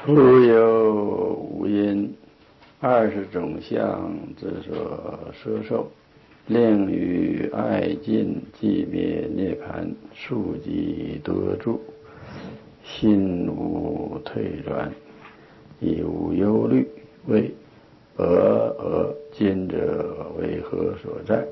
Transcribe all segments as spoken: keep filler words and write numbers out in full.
复有五阴二十种相之所摄受，令于爱尽寂灭涅盘，数即多住，心无退转，亦无忧虑，谓俄俄今者为何所在？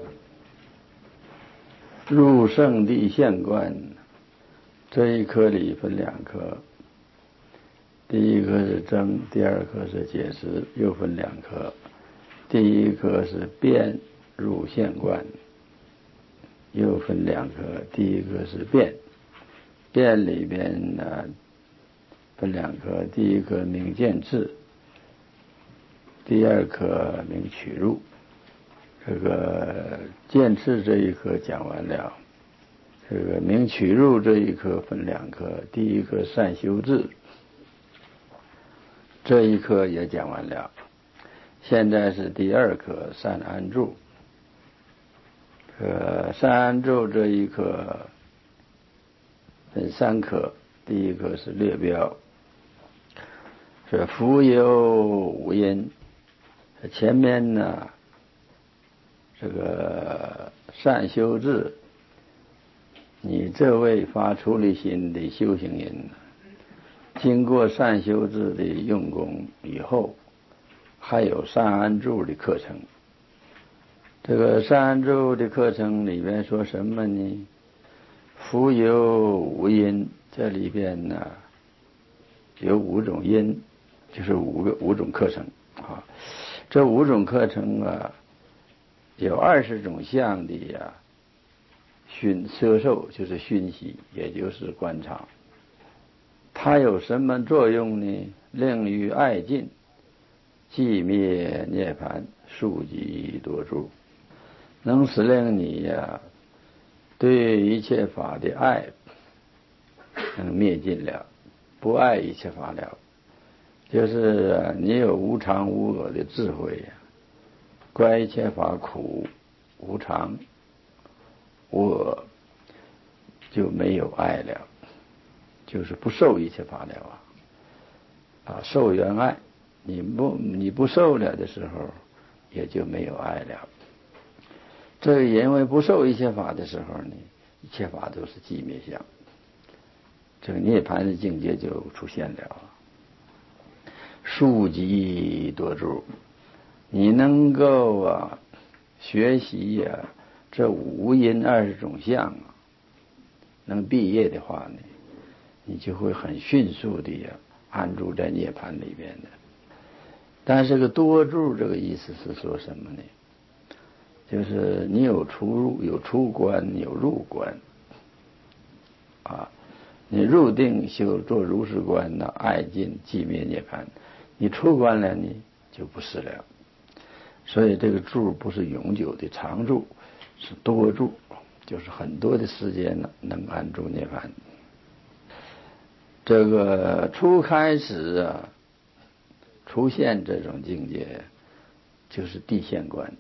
入圣地现观，这一颗里分两颗，第一颗是增，第二颗是解实，又分两颗。第一颗是变入现观，又分两颗。第一颗是变，变里边呢分两颗，第一颗名见智，第二颗名取入。这个见智这一颗讲完了，这个名取入这一颗分两颗，第一颗善修智，这一颗也讲完了。现在是第二颗善安住。呃，善安住这一颗分三颗，第一颗是略标，是复有五阴。前面呢，这个善修智，你这位发出离心的修行人，经过善修智的用功以后，还有善安住的课程。这个善安住的课程里边说什么呢？复有五阴，这里边呢有五种阴，就是五个五种课程啊。这五种课程啊，有二十种相的呀，熏摄受就是熏习，也就是观察。它有什么作用呢？令于爱尽寂灭涅盘，数即多住，能使令你呀对一切法的爱能灭尽了，不爱一切法了。就是你有无常无我的智慧呀，观一切法苦无常无我，就没有爱了，就是不受一切法了啊！啊，受缘爱，你不你不受了的时候，也就没有爱了。这因为不受一切法的时候呢，一切法都是寂灭相，这个涅槃的境界就出现了。数即多住，你能够啊学习呀、啊、这五阴二十种相啊，能毕业的话呢，你就会很迅速的呀安住在涅槃里边的。但是这个多住这个意思是说什么呢？就是你有出入，有出关，有入关啊。你入定修做如是观呢，爱尽寂灭涅槃。你出关了，你就不是了。所以这个住不是永久的常住，是多住，就是很多的时间呢能安住涅槃。这个初开始啊，出现这种境界，就是地现观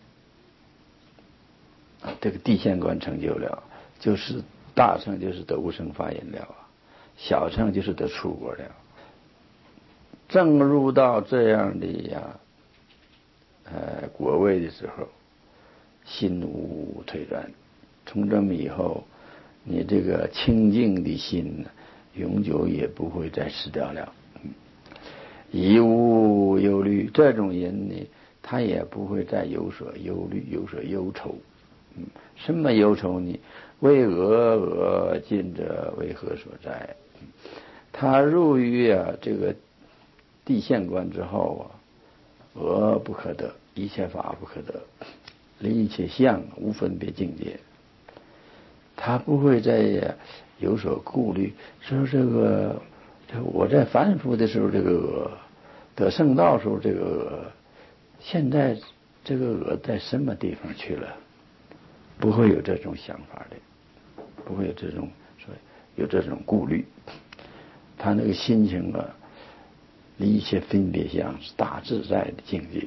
啊。这个地现观成就了，就是大乘就是得无生法忍了啊，小乘就是得出国了。正入到这样的呀，呃，果位的时候，心无退转。从这么以后，你这个清净的心呢，永久也不会再失掉了。亦无忧虑，这种人呢，他也不会再有所忧虑，有所忧愁。嗯，什么忧愁呢？为俄俄今者为何所在？他入于啊这个地现观之后啊，俄不可得，一切法不可得，离一切相无分别境界。他不会再有所顾虑，说这个这我在凡夫的时候，这个俄得圣道时候，这个俄现在这个俄在什么地方去了？不会有这种想法的，不会有这种说有这种顾虑。他那个心情啊，离一切分别相是大自在的境界。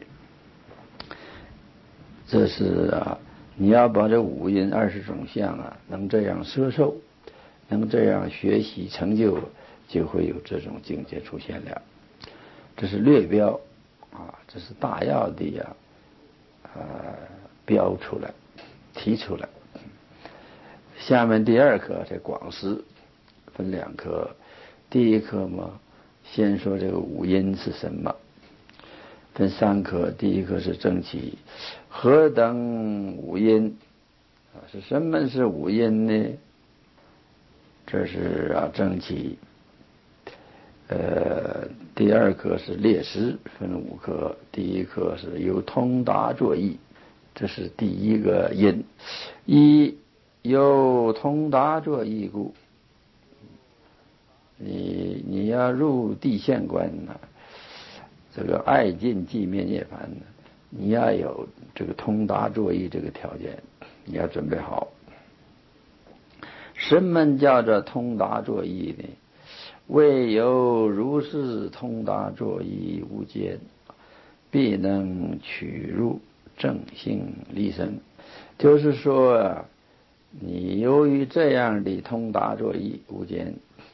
这是啊，你要把这五阴二十种相啊，能这样摄受，能这样学习成就，就会有这种境界出现了。 这是略标啊，这是大要的呀，呃，标出来，提出来。下面第二课这广识分两课，第一课嘛，先说这个五音是什么，分三课，第一课是正气，何等五音啊？是什么是五音呢？这是啊正气。呃，第二课是列识，分五课，第一课是由通达作意，这是第一个音。一由通达作意故，你你要入地现观呢，这个爱尽寂灭涅槃呢，你要有这个通达作意这个条件，你要准备好。什么叫做通达作意呢？未有如是通达作意无间，必能取入正性立身。就是说，你由于这样的通达作意无间，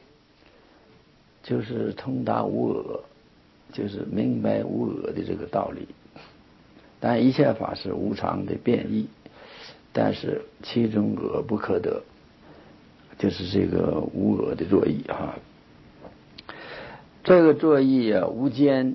就是通达无我，就是明白无我的这个道理。但一切法是无常的变异，但是其中我不可得，就是这个无我的作意哈。这个作意啊，无间，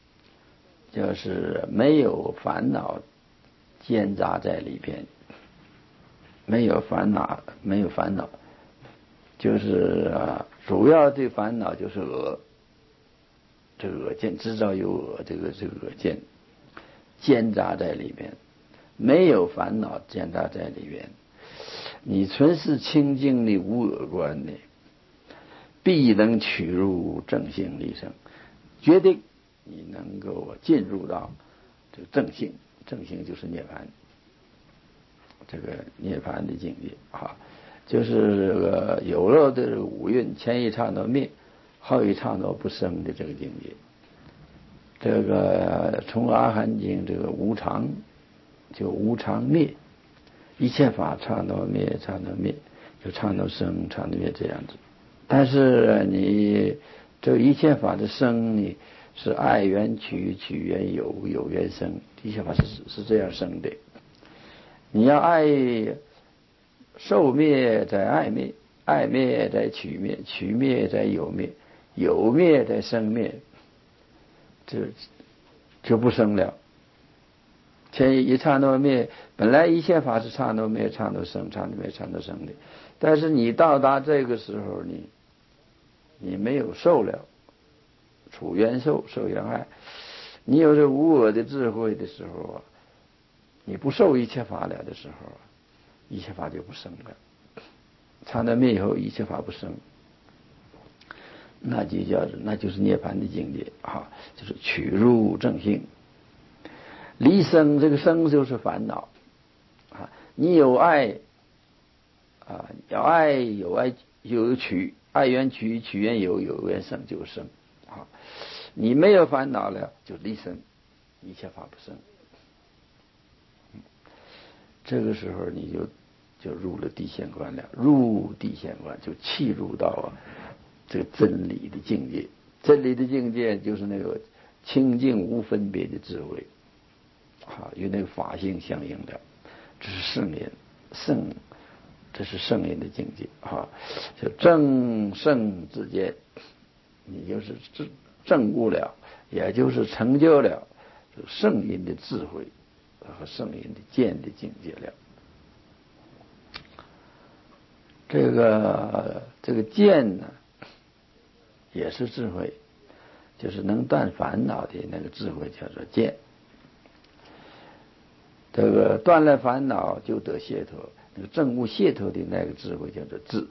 就是没有烦恼间杂在里边，没有烦恼，没有烦恼，就是啊，主要的烦恼就是我，这个我见知道有我，这个这个我见间杂在里边，没有烦恼间杂在里边，你纯是清净的无我观的，必能取入正性立生，决定你能够进入到这个正性，正性就是涅槃，这个涅槃的境界啊，就是这个有漏的五蕴，前一刹那灭，后一刹那不生的这个境界。这个从阿含经这个无常，就无常灭，一切法刹那灭，刹那灭，就刹那生，刹那灭这样子。但是你这一切法的生呢，是爱缘取，取缘有，有缘生，一切法是是这样生的。你要爱受灭在爱灭，爱灭在取灭，取灭在有灭，有灭在生灭，这就不生了。前一刹那灭，本来一切法是刹那灭，刹那生，刹那灭，刹那生的。但是你到达这个时候，你你没有受了，处缘受，受缘爱，你有这无我的智慧的时候啊，你不受一切法了的时候，一切法就不生了。刹那灭以后，一切法不生，那就叫那就是涅槃的境界啊，就是取入正性。离生，这个生就是烦恼啊，你有爱啊，有爱有爱有取，爱缘取，取缘有，有缘生就生啊。你没有烦恼了，就离生，一切法不生。这个时候你就就入了地现观了，入地现观就契入到啊这个真理的境界。真理的境界就是那个清净无分别的智慧啊，与那个法性相应的，这是圣言圣，这是圣言的境界啊，就正圣之间，你就是证证悟了，也就是成就了圣音的智慧和圣音的见的境界了。这个这个见呢，也是智慧，就是能断烦恼的那个智慧叫做见。这个断了烦恼就得解脱，那个证悟解脱的那个智慧叫做智，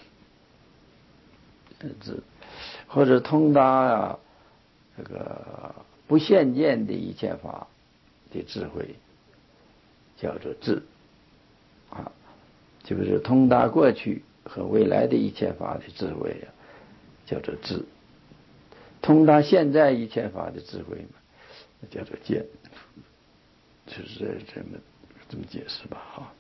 智，或者通达啊这个不现见的一切法的智慧叫做智啊，就是通达过去和未来的一切法的智慧啊，叫做智。通达现在一切法的智慧嘛，叫做见。就是这么这么解释吧哈，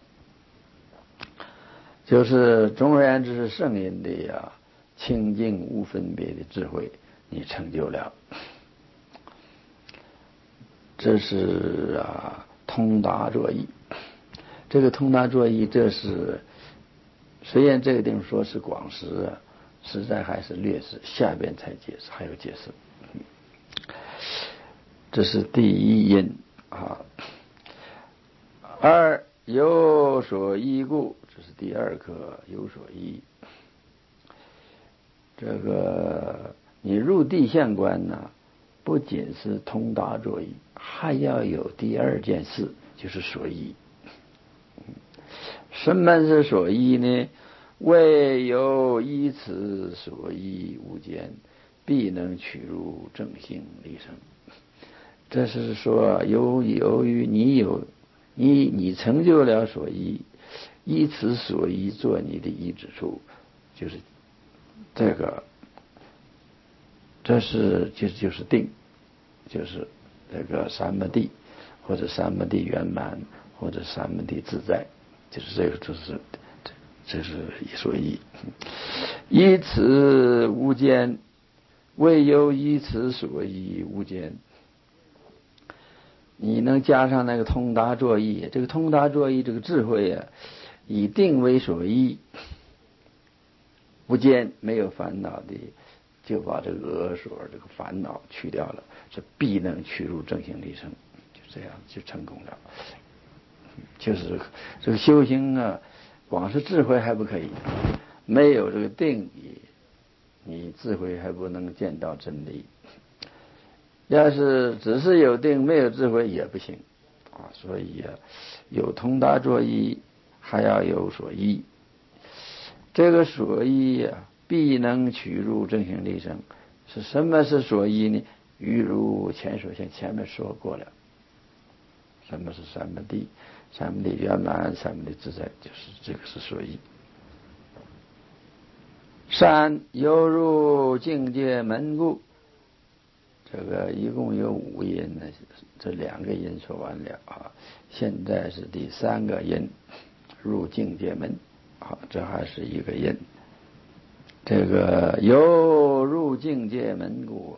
就是总而言之是圣人的呀清净无分别的智慧，你成就了。 这是啊通达作意。这个通达作意，这是虽然这个地方说是广识啊，实在还是略识，下边才解释，还有解释。这是第一因啊。二有所依故，这是第二课有所依。这个你入地相观呢，不仅是通达作意，还要有第二件事，就是所依。什么是所依呢？唯有依此所依无间，必能取入正性立生。这是说由由于你有你你成就了所依，依此所依做你的依止处，就是这个，这是就就是定，就是这个三摩地，或者三摩地圆满，或者三摩地自在，就是这个，就是这是所依。依此无间，唯有依此所依无间。你能加上那个通达作意，这个通达作意这个智慧啊，以定为所依，无间没有烦恼的，就把这个恶所这个烦恼去掉了，这必能取入正性立生，就这样就成功了。就是这个修行啊，光是智慧还不可以，没有这个定力，你智慧还不能见到真理。要是只是有定没有智慧也不行啊，所以啊，有通达作意，还要有所依。这个所依啊，必能取入正性立生。是什么是所依呢？欲如前所现，前面说过了。什么是三摩地？三摩地圆满，三摩地自在，就是这个是所依。三犹如境界门故。这个一共有五因呢，这两个因说完了啊，现在是第三个因，入境界门啊，这还是一个因。这个有入境界门故，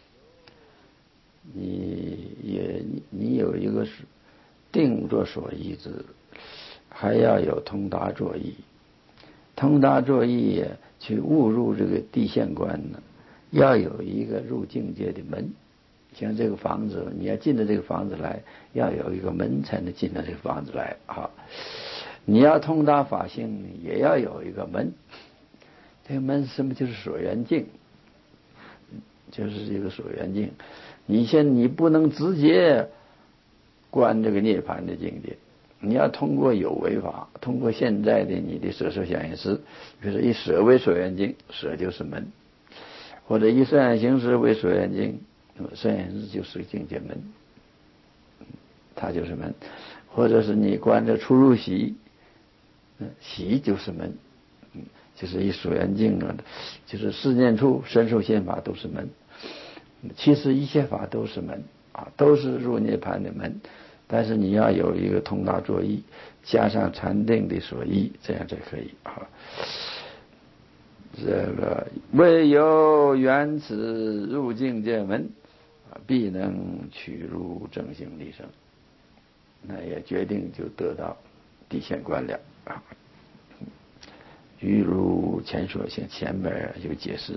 你也你有一个是定作所依之，还要有通达作意，通达作意去悟入这个地现观呢。要有一个入境界的门，像这个房子，你要进到这个房子来，要有一个门才能进到这个房子来啊。你要通达法性，也要有一个门。这个门是什么？就是所缘境，就是一个所缘境。你现你不能直接观这个涅槃的境界，你要通过有为法，通过现在的你的舍受想行识，比如说以舍为所缘境，舍就是门。或者以色行识为所缘境，那么色行识就是境界门，它就是门。或者是你观着出入喜，喜就是门，就是以所缘境啊，就是四念处、身受现法都是门。其实一切法都是门啊，都是入涅槃的门。但是你要有一个通达作意，加上禅定的所依，这样才可以啊。这个唯有缘此入境界门，必能取入正性立生。那也决定就得到地现观了啊。欲如前所现，前边有解释。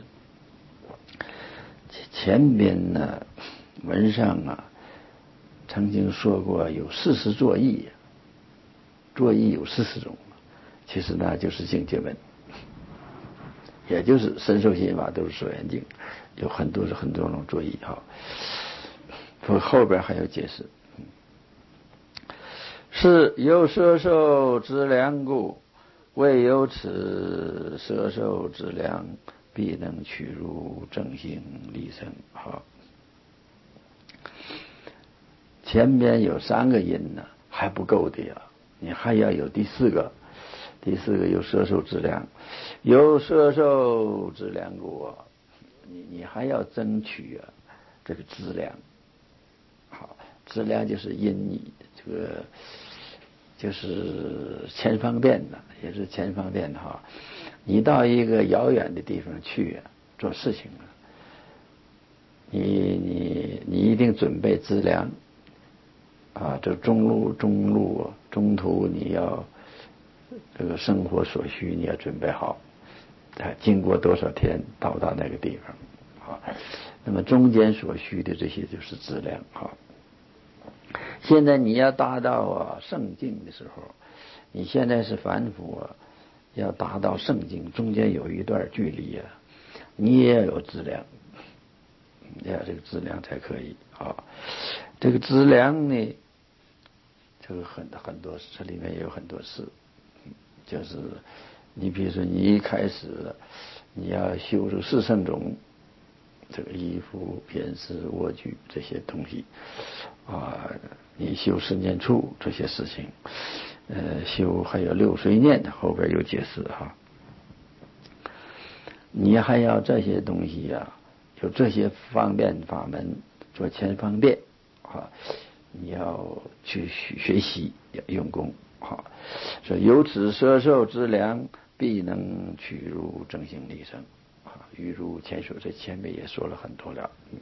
前边呢文上啊曾经说过有四十作意，作意有四十种，其实那就是境界门。也就是身受心法都是所缘境，有很多是很多种作意哈。所以后边还有解释。是有摄受之良故，唯有此摄受之良，必能取入正性立生。好，前边有三个因呢，还不够的呀，你还要有第四个。第四个有摄受之量，有摄受之量故，你你还要争取啊这个质量。好，质量就是因你这个就是前方便的，也是前方便的哈。你到一个遥远的地方去啊做事情啊，你你你一定准备资粮， 啊，这中路中路中途你要这个生活所需你要准备好，啊，经过多少天到达那个地方，啊，那么中间所需的这些就是质量，啊。现在你要达到啊圣境的时候，你现在是凡夫啊，要达到圣境，中间有一段距离啊，你也要有质量，要这个质量才可以啊。这个质量呢，这个很很多，这里面也有很多事，就是你比如说你一开始你要修这四圣种，这个衣服、饮食、卧具这些东西啊，你修十念处这些事情，呃，修还有六随念，后边有解释哈。你还要这些东西呀、啊，有这些方便法门做前方便啊，你要去学习，要用功啊。说由此摄受之良，必能取入正行立生啊。欲如前说，这前面也说了很多了。嗯，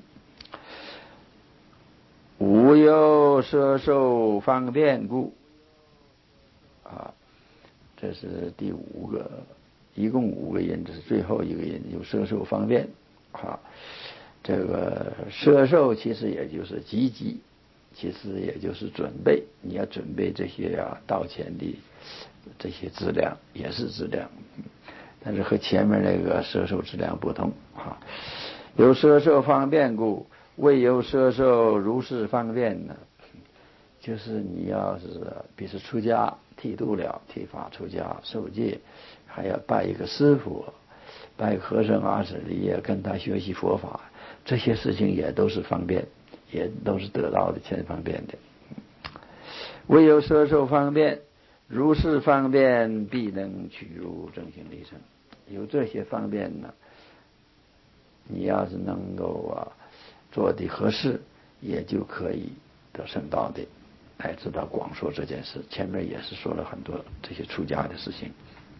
无有摄受方便故啊，这是第五个。一共五个音，这是最后一个音，有摄受方便啊。这个摄受其实也就是积极，其实也就是准备，你要准备这些啊道前的这些质量，也是质量，但是和前面那个摄受质量不同啊。有摄受方便故，未有摄受如是方便呢。就是你要是比如说出家剃度了，剃发出家受戒，还要拜一个师傅，拜和尚阿舍利耶，跟他学习佛法，这些事情也都是方便，也都是得到的前方便的。唯有摄受方便，如是方便，必能取入正行立生。有这些方便呢，你要是能够啊做的合适，也就可以得圣道的。才知道广说这件事，前面也是说了很多这些出家的事情。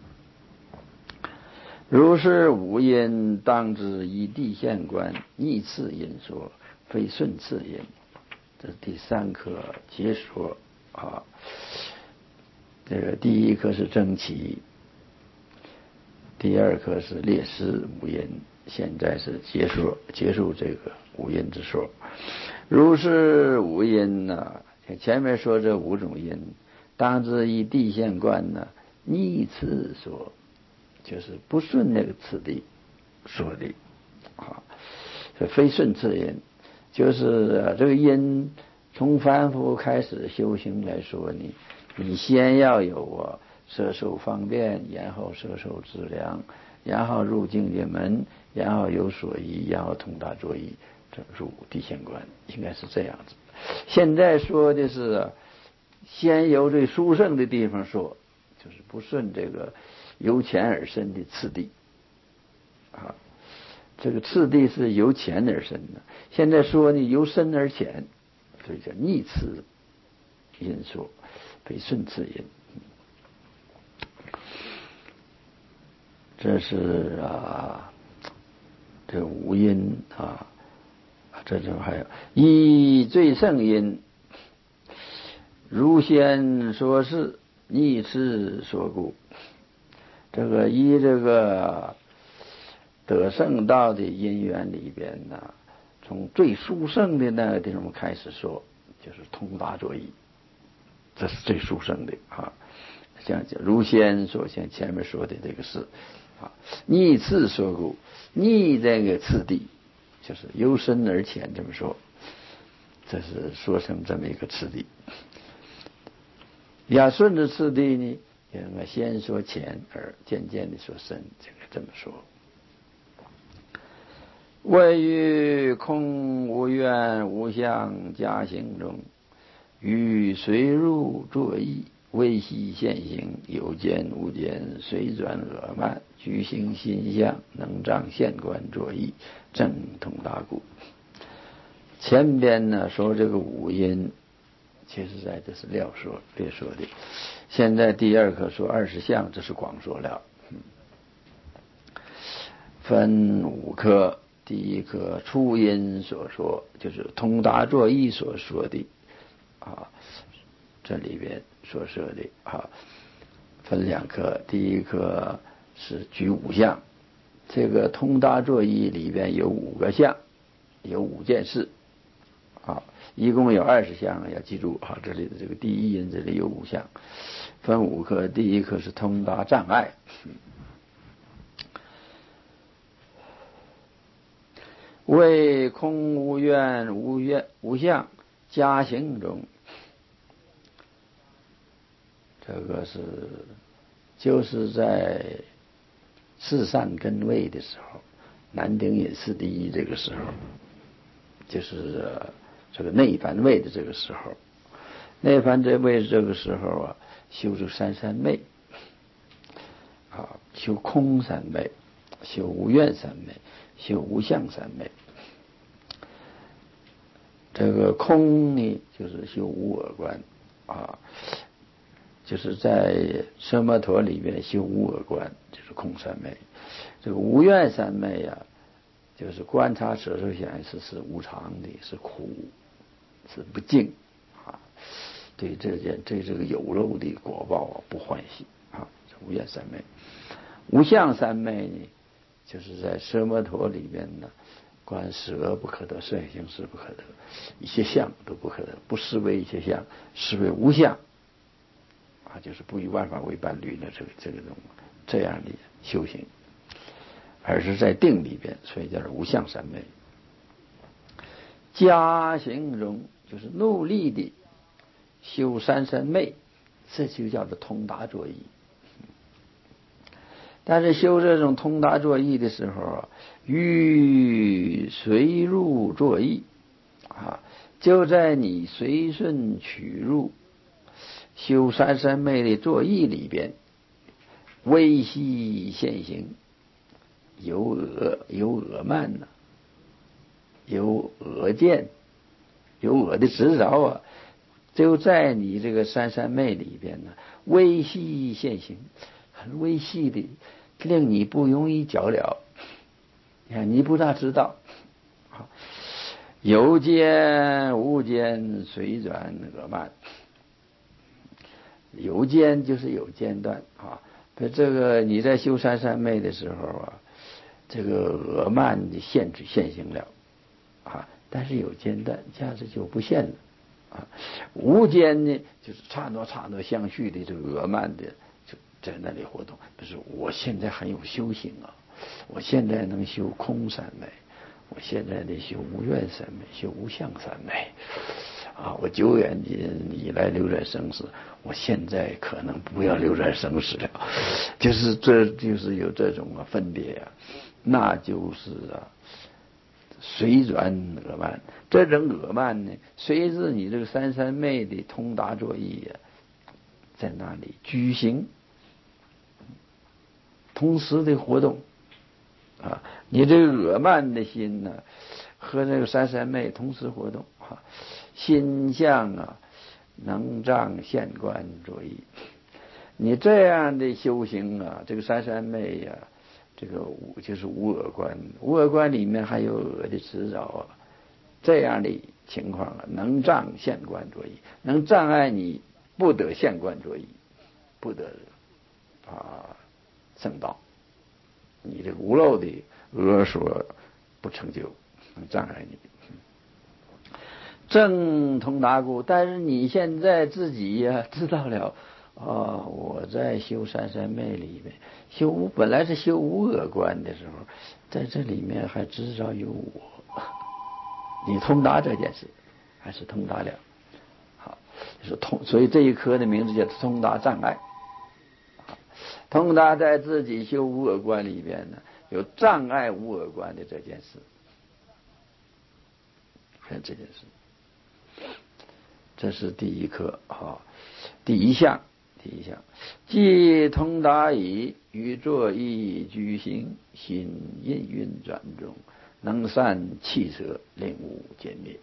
如是五因，当知以地现观，逆次因说，非顺次因。这是第三课结说啊。这个第一课是正起，第二课是列示五因，现在是结说，结束这个五因之说。如是五因呢、啊？前面说这五种因，当知以地现观呢，逆次说，就是不顺那个次第说的啊，非顺次因，就是这个因从凡夫开始修行来说呢，你先要有啊摄受方便，然后摄受质量，然后入境界门，然后有所依，然后通达作意，这入地现观，应该是这样子。现在说的是先由这殊胜的地方说，就是不顺这个由浅而深的次第啊，这个次第是由浅而深的。现在说呢由深而浅，所以叫逆次因说，非顺次因。这是啊，这五因啊。这种还有依最胜因，如先说是，逆次说故。这个依这个得圣道的因缘里边呢，从最殊胜的那个地方开始说，就是通达作意，这是最殊胜的啊。像如先说，像前面说的这个是啊，逆次说故，逆这个次第。就是由深而浅这么说，这是说成这么一个次第。要顺着次第呢，应该先说浅而渐渐的说深，这个这么说。谓于空无愿无相假行中，于随入作意，微细现行，有见无见，随转恶慢，具行心相，能障现观作意，正通达故。前边呢说这个五因，其实在这是料说略说的。现在第二课说二十相，这是广说了。嗯、分五科，第一课初因所说，就是通达作意所说的啊，这里边所说的啊，分两科，第一科是举五项，这个通达作意里边有五个项，有五件事啊，一共有二十项，要记住啊，这里的这个第一因这里有五项，分五科，第一科是通达障碍。为空无愿无愿无相加行中，这个是就是在四善根位的时候，南丁隐士第一这个时候，就是这个内凡位的这个时候，内凡这位这个时候啊，修这三三昧啊，修空三昧，修无愿三昧，修无相三昧。这个空呢，就是修无我观啊，就是在奢摩陀里面修无我观，就是空三昧。这个无愿三昧啊，就是观察色受想行识是无常的，是苦，是不净啊，对这件对这个有漏的果报啊不欢喜啊，无愿三昧。无相三昧呢，就是在奢摩陀里面呢，观色不可得，色相行识不可得，一切相都不可得，不视为一切相，视为无相啊，就是不以万法为伴侣的这个这个种这样的修行，而是在定里边，所以叫做无相三昧。加行中就是努力的修三三昧，这就叫做通达作意。但是修这种通达作意的时候啊，欲随入作意啊，就在你随顺取入修三三昧的作意里边，微细现行，有我有我慢呢、啊，有我见，有我的执着啊，就在你这个三三昧里边呢，微细现行，很微细的，令你不容易觉了。你看，你不大知道，有间无间，随转我慢。有间就是有间断啊，这个你在修三三昧的时候啊，这个我慢的限制现行了啊，但是有间断，价值就不现了啊。无间呢，就是刹那刹那相续的这个我慢的就在那里活动。不是，我现在很有修行啊，我现在能修空三昧，我现在得修无愿三昧，修无相三昧啊！我久远以来流转生死，我现在可能不要流转生死了，就是这就是有这种啊分别啊，那就是啊随转我慢。这种我慢呢，随着你这个三三昧的通达作意啊，在那里举行，同时的活动啊，你这个我慢的心呢，和这个三三昧同时活动啊，心相啊能障现观作意。你这样的修行啊，这个三三昧呀、啊，这个无就是无我观，无我观里面还有我的执着啊，这样的情况啊，能障现观作意，能障碍你不得现观作意，不得啊圣道。你这个无漏的恶说不成就，能障碍你。正通达故，但是你现在自己呀、啊、知道了啊，我在修三三昧里面修无，本来是修无我观的时候，在这里面还知道有我，你通达这件事，还是通达了。好，就是通，所以这一科的名字叫通达障碍。通达在自己修无我观里边呢，有障碍无我观的这件事，看这件事，这是第一课啊，第一项，第一项，即通达以与作意居行，心印运转中，能散气色，令无见灭。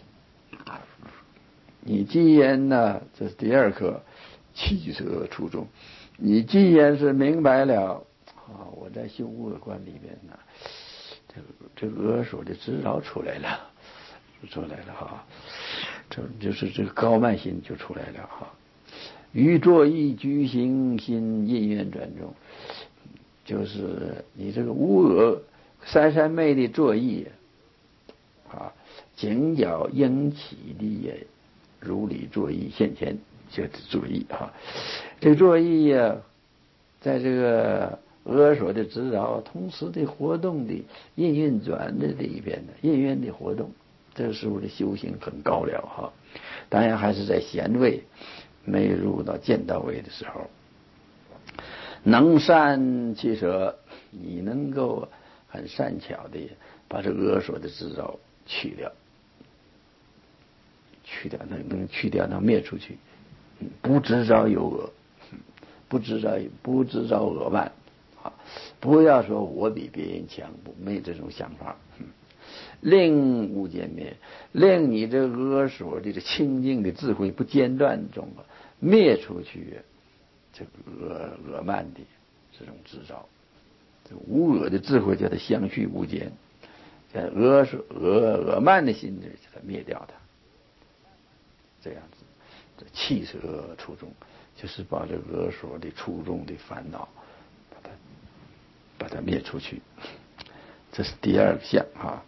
你既然呢，这是第二课，气色出众。你既然是明白了啊，我在修无我观里面呢，这个这个恶所的执着出来了，出来了哈。这这就是这个高慢心就出来了哈。于作意居行心印愿转中，就是你这个无我三三昧的作意啊，紧脚应起的如理作意现前，就是作意啊。这个作意呀，在这个阿所的指导，同时的活动的印运转的里边呢，印愿的活动，这个时候的修行很高了哈。当然还是在贤位没入到见道位的时候，能善其舍，你能够很善巧的把这阿所的执着去掉，去掉能能去掉，能灭出去，不执着有我，不执着不执着我慢啊，不要说我比别人强，没这种想法。令无间灭，令你这阿所的这清净的智慧不间断中啊，灭出去这个阿阿慢的这种执着，这无我的智慧叫它相续无间，在阿所阿阿慢的心里叫它灭掉它，这样子，这弃舍初中，就是把这阿所的初中的烦恼，把它把它灭出去，这是第二个项啊。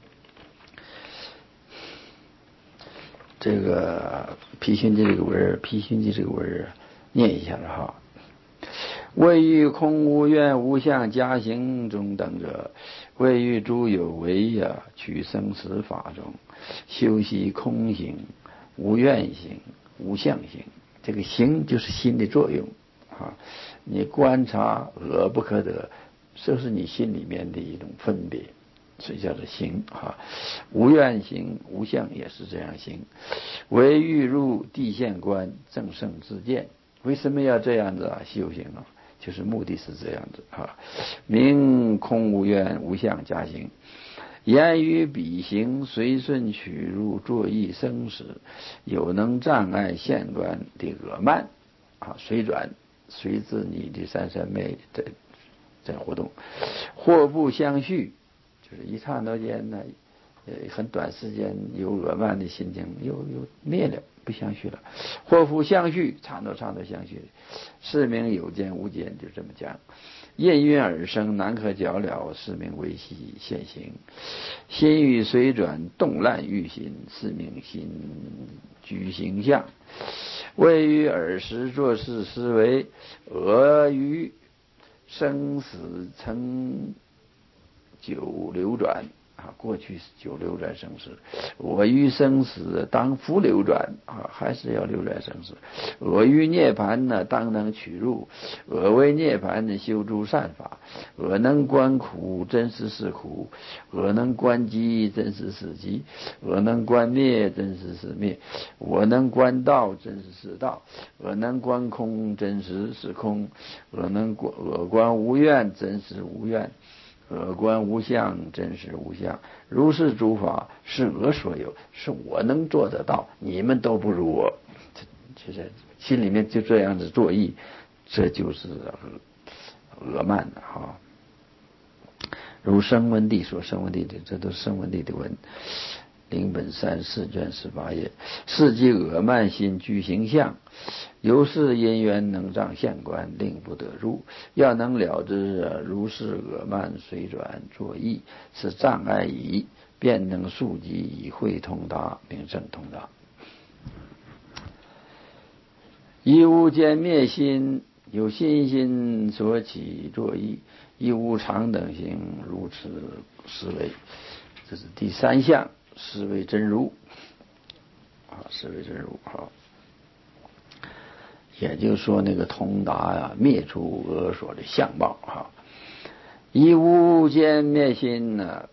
这个毗熏的这个文，毗熏的这个文念一下了哈。谓于空无愿无相假行中等者，谓于诸有为呀，取生死法中，修习空行、无愿行、无相行。这个行就是心的作用啊，你观察恶不可得，这是你心里面的一种分别。所以叫做行啊，无愿行无相也是这样行。唯欲入地现观，正圣自见。为什么要这样子啊？修行啊，就是目的是这样子啊。明空无愿无相假行，言语彼行随顺取入作意生死，有能障碍现观的恶慢啊，随转随着你的三三昧在在活动，或不相续。就是一刹那间呢，呃，很短时间有恶慢的心情又又灭了，不相续了。或复相续，刹那刹那相续，是名有见无见，就这么讲。印运而生，难可较了，是名为系现行。心欲随转，动乱欲心，是名心居形象。谓于尔时做事思维，俄于生死成久流转啊，过去久流转生死，我于生死当复流转啊，还是要流转生死。我于涅槃呢，当能取入。我为涅槃修诸善法，我能观苦，真实是苦；我能观机，真实是机；我能观灭，真实是灭；我能观道，真实是道；我能观空，真实是空；我能观我观无愿，真实无愿。我观无相，真实无相。如是诸法是我所有，是我能做得到，你们都不如我。这这心里面就这样子作意，这就是恶慢的哈。如声闻地说，声闻地的这都是声闻地的文。灵本三四卷十八页，是即恶慢心具形象，由是因缘能障现观，令不得入。要能了知如是恶慢随转作意，是障碍矣，便能速疾以会通达，名正通达。一无间灭心，有心心所起作意，一无常等行，如此思维。这是第三项。是为真如啊，是为真如啊，也就是说那个通达呀，灭除阿所的相貌啊。以无间灭心呢，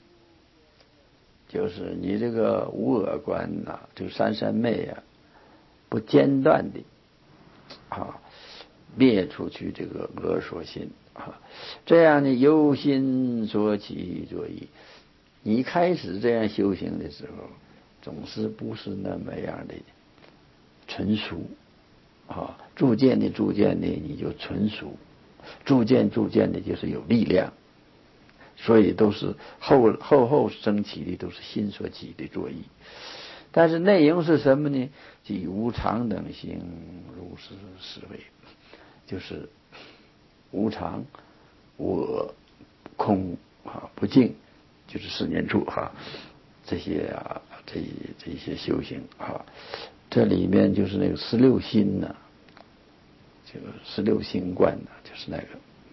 就是你这个无我观呐，这个三三昧啊，不间断的啊，灭出去这个阿所心啊，这样呢，由心所起作意。你开始这样修行的时候，总是不是那么样的纯熟啊，逐渐的逐渐的你就纯熟，逐渐逐渐的就是有力量，所以都是后后后升起的都是心所起的作意。 但是内容是什么呢？即无常等行，如是思维，就是无常、无我、空啊、不净，就是四念处哈，这些啊，这这些修行啊，这里面就是那个十六心呢、啊，这个十六心观呢、啊，就是那个。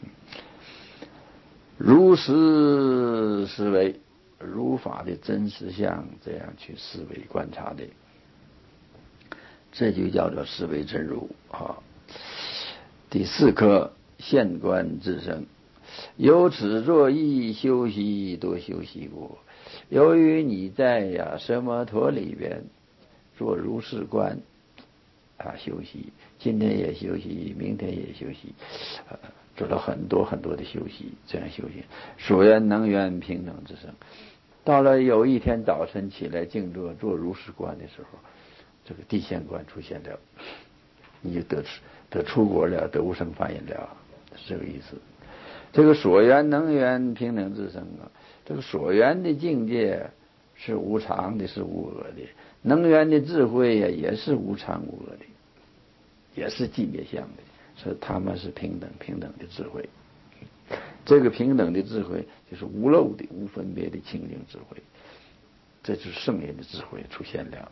如实思维，如法的真实相，这样去思维观察的，这就叫做思维真如啊。第四课现观自生，由此作意修习多修习过。由于你在呀奢摩陀里边做如是观啊修习，今天也修习，明天也修习，呃。做了很多很多的修习，这样修行，所缘能缘平等之生。到了有一天早晨起来静坐做如是观的时候，这个地现观出现了，你就得得出国了，得无生法印了，是这个意思。这个所缘能缘平等之生啊，这个所缘的境界是无常的，是无我的；能缘的智慧呀，也是无常无我的，也是寂灭相的。是他们是平等平等的智慧，这个平等的智慧就是无漏的无分别的清净智慧，这就是圣人的智慧出现了。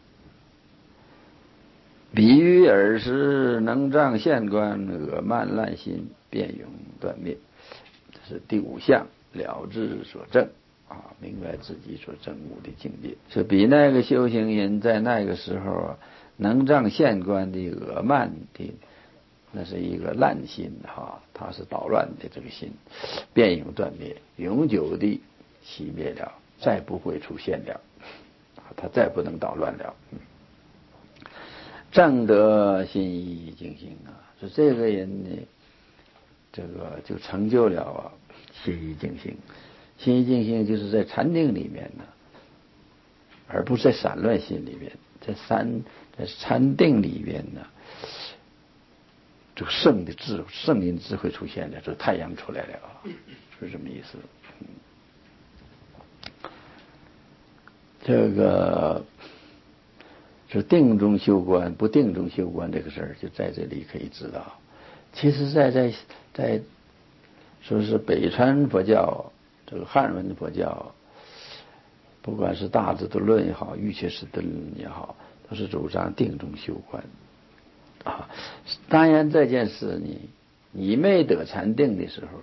比喻尔时能障现观，恶慢滥心变永断灭，这是第五项了知所证啊，明白自己所证悟的境界。是比那个修行人在那个时候啊，能障现观的恶慢的。那是一个滥心哈，它是捣乱的这个心，变永断灭，永久的熄灭了，再不会出现了，它再不能捣乱了。正得心意净心啊，是这个人呢，这个就成就了啊心意净心。心意净心就是在禅定里面呢，而不是在散乱心里面，在三在禅定里面呢。这个圣的智圣灵智慧出现了，这太阳出来了啊，是这么意思。这个是定中修观，不定中修观这个事儿，就在这里可以知道。其实在，在在在说是北传佛教，这个汉文佛教，不管是大智度论也好，瑜伽师的论也好，都是主张定中修观。啊，当然这件事你你没得禅定的时候，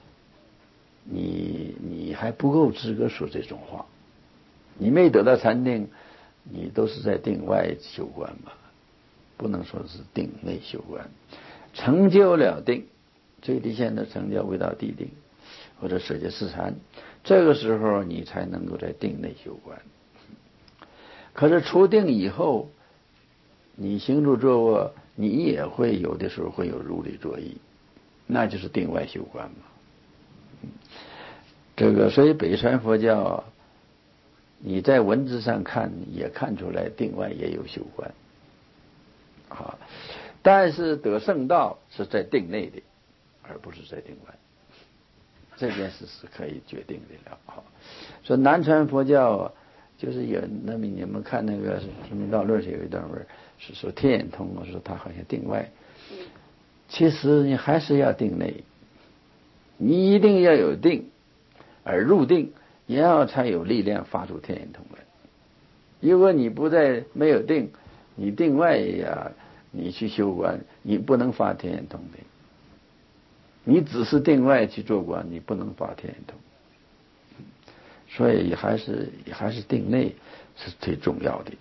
你你还不够资格说这种话。你没得到禅定，你都是在定外修观嘛，不能说是定内修观。成就了定，最低限的成就为到地定或者舍戒四禅，这个时候你才能够在定内修观。可是出定以后，你行住坐卧，你也会有的时候会有如理作意，那就是定外修观嘛。这个所以北传佛教，你在文字上看也看出来定外也有修观啊，但是得圣道是在定内的，而不是在定外，这件事是可以决定的了啊。说南传佛教就是有那么你们看那个《天明道论》有一段文是说天眼通，说他好像定外，其实你还是要定内，你一定要有定，而入定也要才有力量发出天眼通来。如果你不在没有定，你定外呀，你去修观，你不能发天眼通的。你只是定外去做观，你不能发天眼通。所以还是还是定内是最重要的。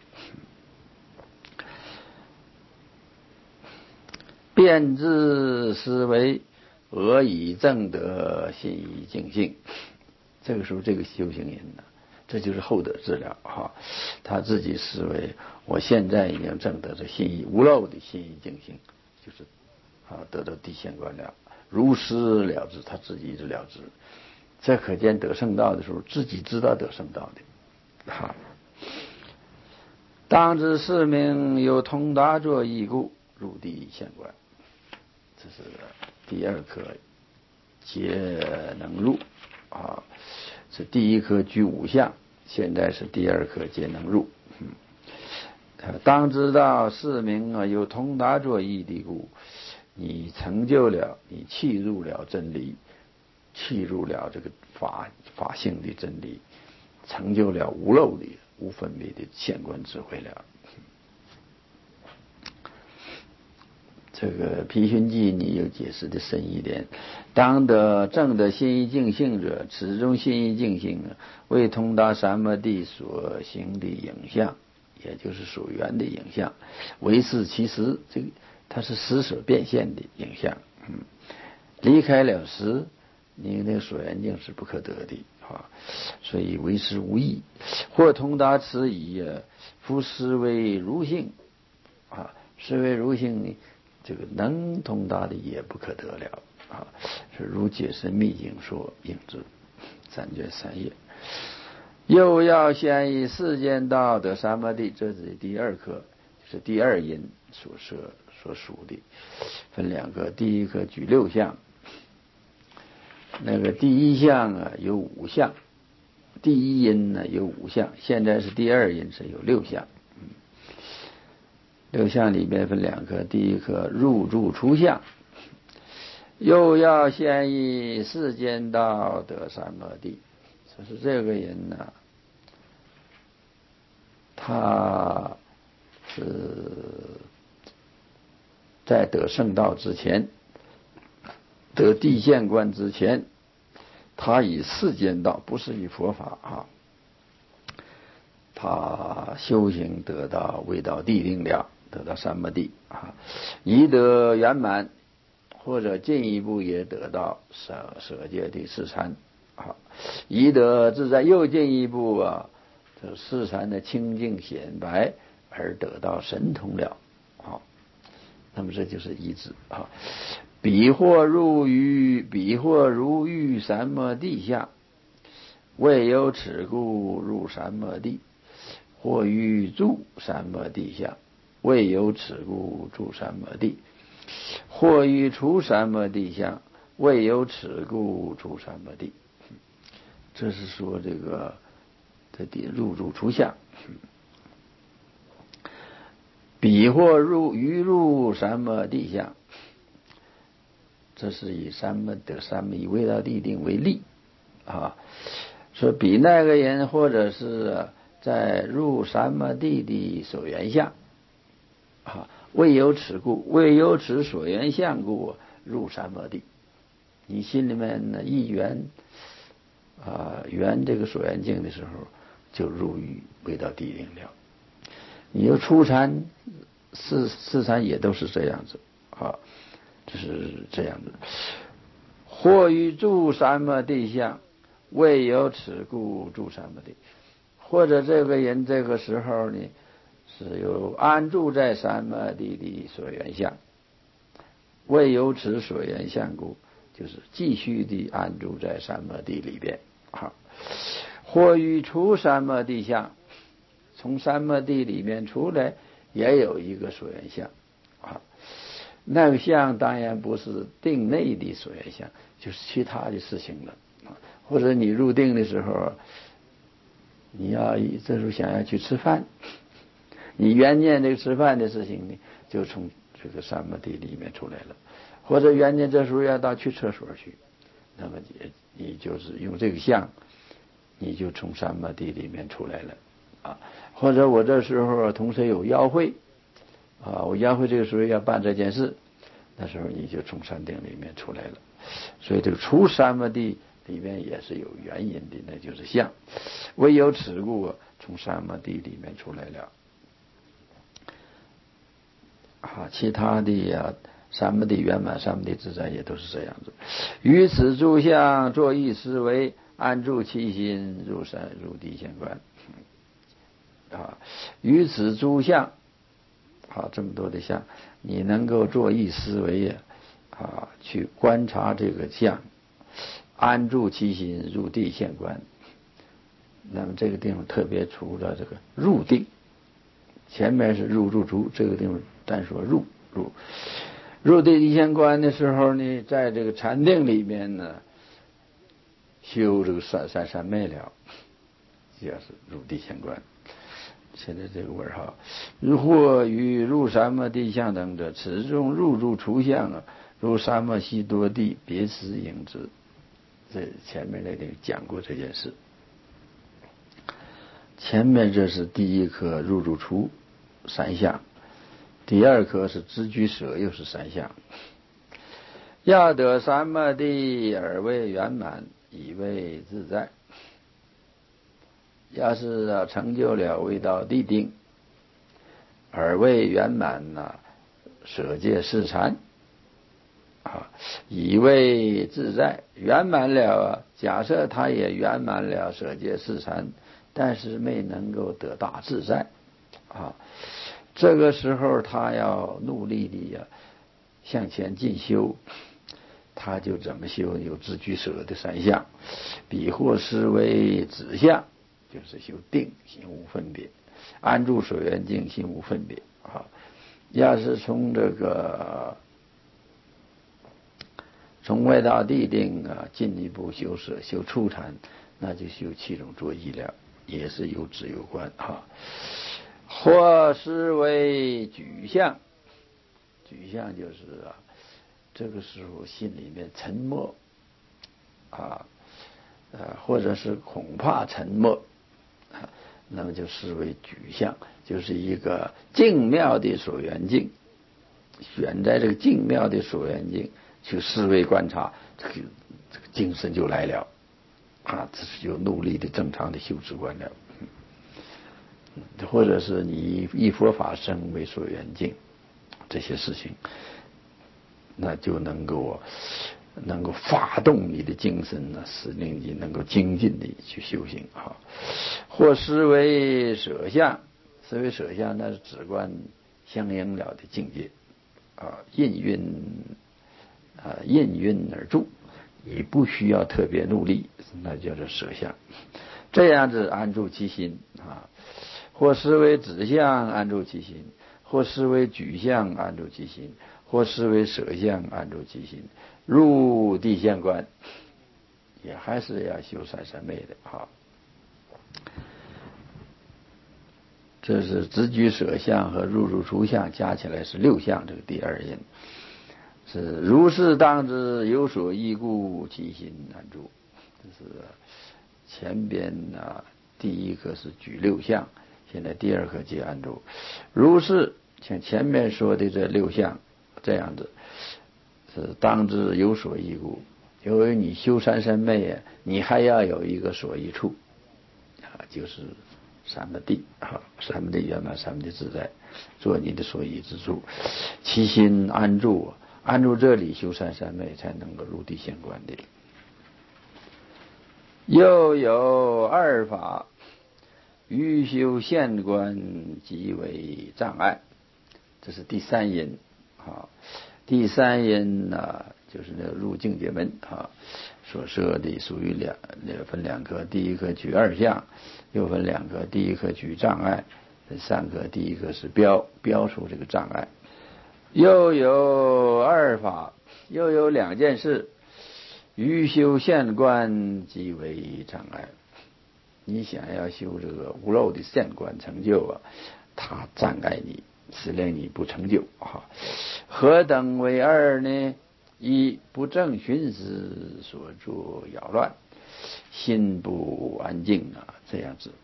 辩知思维，俄以正得心意净性。这个时候，这个修行人呢，这就是厚德资料哈。他自己思维，我现在已经证得这心意无漏的心意净性，就是啊得到地现观了，如实了知，他自己一直了知。这可见得圣道的时候，自己知道得圣道的。哈，当知是名有通达作义故，入地现观。这是第二课，皆能入啊。是第一课居五相，现在是第二课皆能入。嗯， 当知道是名啊有通达作意的故，你成就了，你契入了真理，契入了这个法法性的真理，成就了无漏的无分别的现观智慧了。这个毗熏记你又解释的深一点，当得正的心一净性者，此中心一净性为通达三摩地所行的影像，也就是所缘的影像，为是其实，这个它是实所变现的影像。嗯，离开了实，你那个所缘境是不可得的啊，所以为实无益。或通达此以夫实为如性啊，实为如性呢，这个能通达的也不可得了啊，是如解释密经说应之，三卷三页。又要先以世间道得三摩地，这是第二课，是第二因所设所属的，分两个。第一个举六项，那个第一项啊有五项，第一因呢有五项，现在是第二因是有六项。嗯，六项里面分两个，第一个入住出相，又要先以世间道得三摩地。就是这个人呢，他是在得圣道之前，得地现观之前，他以世间道，不是以佛法啊，他修行得到未到地定了，得到三摩地啊，宜得圆满，或者进一步也得到舍舍戒的四禅啊，宜得自在又进一步啊，这四禅的清净显白而得到神通了啊。那么这就是一致啊。彼或入于彼或如遇三摩地下，未有此故入三摩地；或欲住三摩地下，未有此故住三摩地；或欲出三摩地下，未有此故住三摩地。这是说这个这得入住出相。彼或入于入三摩地下，这是以三摩得三摩以未到地定为例啊。说比那个人或者是在入三摩地的所缘相啊，未有此故，未有此所缘相故入三摩地。你心里面呢一缘啊缘这个所缘境的时候，就入于未到地定了。你要出禅四四禅也都是这样子啊，就是这样子。或于住三摩地相，未有此故住三摩地。或者这个人这个时候呢，是有安住在三摩地的所缘相，未有此所缘相故，就是继续的安住在三摩地里边啊。或于出三摩地相，从三摩地里面出来，也有一个所缘相啊。那个相当然不是定内的所缘相，就是其他的事情了啊。或者你入定的时候，你要这时候想要去吃饭，你缘念这个吃饭的事情呢，就从这个三摩地里面出来了。或者缘念这时候要到去厕所去，那么你你就是用这个相，你就从三摩地里面出来了啊。或者我这时候同时有邀会啊，我邀会这个时候要办这件事，那时候你就从山定里面出来了。所以这个出三摩地里面也是有原因的，那就是相。唯有此故，从三摩地里面出来了啊。其他的呀，三摩地圆满、三摩地自在也都是这样子。于此诸相作意思维，安住其心，入三入地现观啊。于此诸相啊，这么多的相，你能够作意思维啊，去观察这个相，安住其心，入地现观。那么这个地方特别除了这个入定，前面是入住出，这个地方单说入入入地现观的时候呢，在这个禅定里面呢，修这个三三三昧了，也是入地现观现在这个味儿哈，或于入三摩地相等者，此中入住除相啊，如三摩悉多地，别此应之。这前面那里讲过这件事。前面这是第一颗入住除三相，第二颗是知居舍，又是三相。要得三摩地而为圆满，以为自在。要是成就了未到地定，而为圆满呢，舍戒事禅啊，以为自在。圆满了啊，假设他也圆满了舍戒事禅，但是没能够得大自在啊，这个时候他要努力的呀向前进修。他就怎么修？有知居舍的三相，彼或思为止相，就是修定，心无分别；安住所缘境，心无分别啊。要是从这个从外道地定啊，进一步修舍修初禅，那就修七种作意了，也是有止有观啊。或思为举相，举相就是啊。这个时候心里面沉默啊，呃，或者是恐怕沉默啊，那么就视为举相，就是一个静妙的所缘境，选在这个静妙的所缘境去思维观察，这个这个精神就来了啊，这是有努力的正常的修持观了。或者是你以佛法生为所缘境，这些事情。那就能够能够发动你的精神呢，使令你能够精进的去修行啊。或思为舍相，思为舍相，那是止观相应了的境界啊，应运啊应运而住，你不需要特别努力，那叫做舍相。这样子安住其心啊。或思为止相，安住其心；或思为举相，安住其心。或思为舍相，安住其心，入地现观，也还是要修三三昧的啊。这是直居舍相和入住除相加起来是六相，这个第二因是如是当知，有所依故，其心安住。这是前边啊，第一个是举六相，现在第二个即安住。如是像前面说的这六相。这样子是当知有所依故，因为你修三三昧啊，你还要有一个所依处啊，就是三摩地啊，三摩地圆满，三摩地自在，做你的所依之处，其心安住，安住这里修三三昧，才能够入地现观的。又有二法，欲修现观，即为障碍，这是第三因。啊，第三因呢、啊，就是那个入境界门啊，所设的属于两，分两科，第一科举二相，又分两科，第一科举障碍，这三科，第一个是标标出这个障碍。又有二法，又有两件事，欲修现观，即为障碍。你想要修这个无漏的现观成就啊，它障碍你。使令你不成就啊！何等为二呢？一不正寻思所作扰乱，心不安静啊，这样子，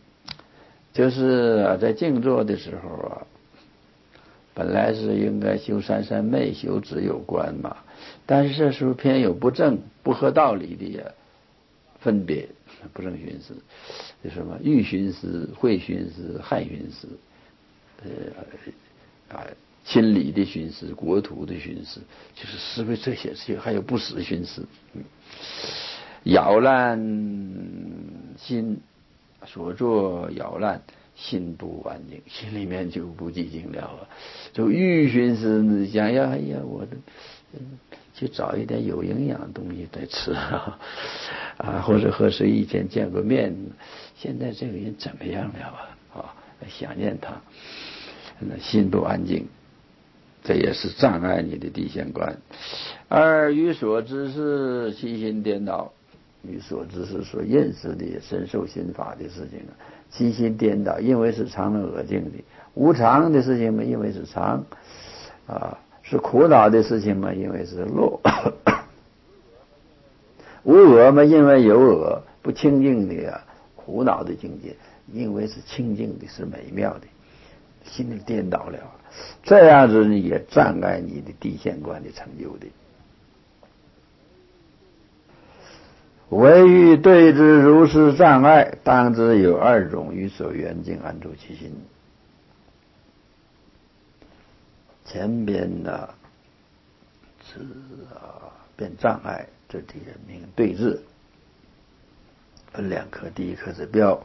就是在静坐的时候啊，本来是应该修三三昧、修止有观嘛，但是这时候偏有不正、不合道理的呀分别，不正寻思，就什么欲寻思、会寻思、害寻思。呃啊，亲理的寻思，国土的寻思，就是思维这些事情，还有不实寻思，嗯，扰乱心，所作扰乱，心不安静，心里面就不寂静了啊，就欲寻思，想要哎呀，我的嗯，去找一点有营养的东西再吃啊，啊，或者和谁以前见过面，现在这个人怎么样了啊？啊，想念他。那心不安静，这也是障碍你的地现观。二于所知是起心颠倒， 与所知是所认识的身受心法的事情啊，七心颠倒，因为是常乐恶境的；无常的事情嘛，因为是常啊；是苦恼的事情嘛，因为是乐；无我嘛，因为有我；不清净的啊，苦恼的境界，因为是清净的，是美妙的，心里颠倒了，这样子呢，也障碍你的地线观的成就的。唯欲对之如是障碍，当知有二种于所缘境安住其心。前边呢是啊变障碍，这里名对治，分两科，第一科是标。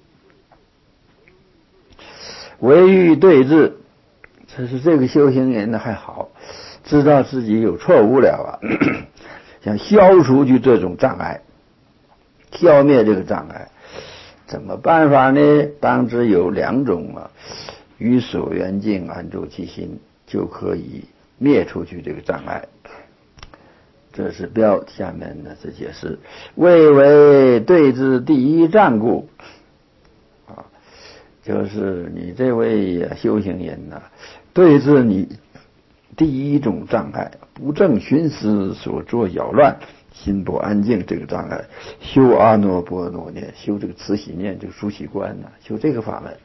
唯欲对治，这是这个修行人呢还好，知道自己有错误了啊，想消除去这种障碍，消灭这个障碍，怎么办法呢？当知有两种啊，于所缘境安住其心，就可以灭出去这个障碍。这是标，下面呢是解释：谓为对治第一障故，啊，就是你这位修行人呢、啊，对治你第一种障碍，不正寻思所作扰乱。心不安静这个障碍，修阿耨波罗念，修这个慈喜念，这个疏喜观呢、啊，修这个法门，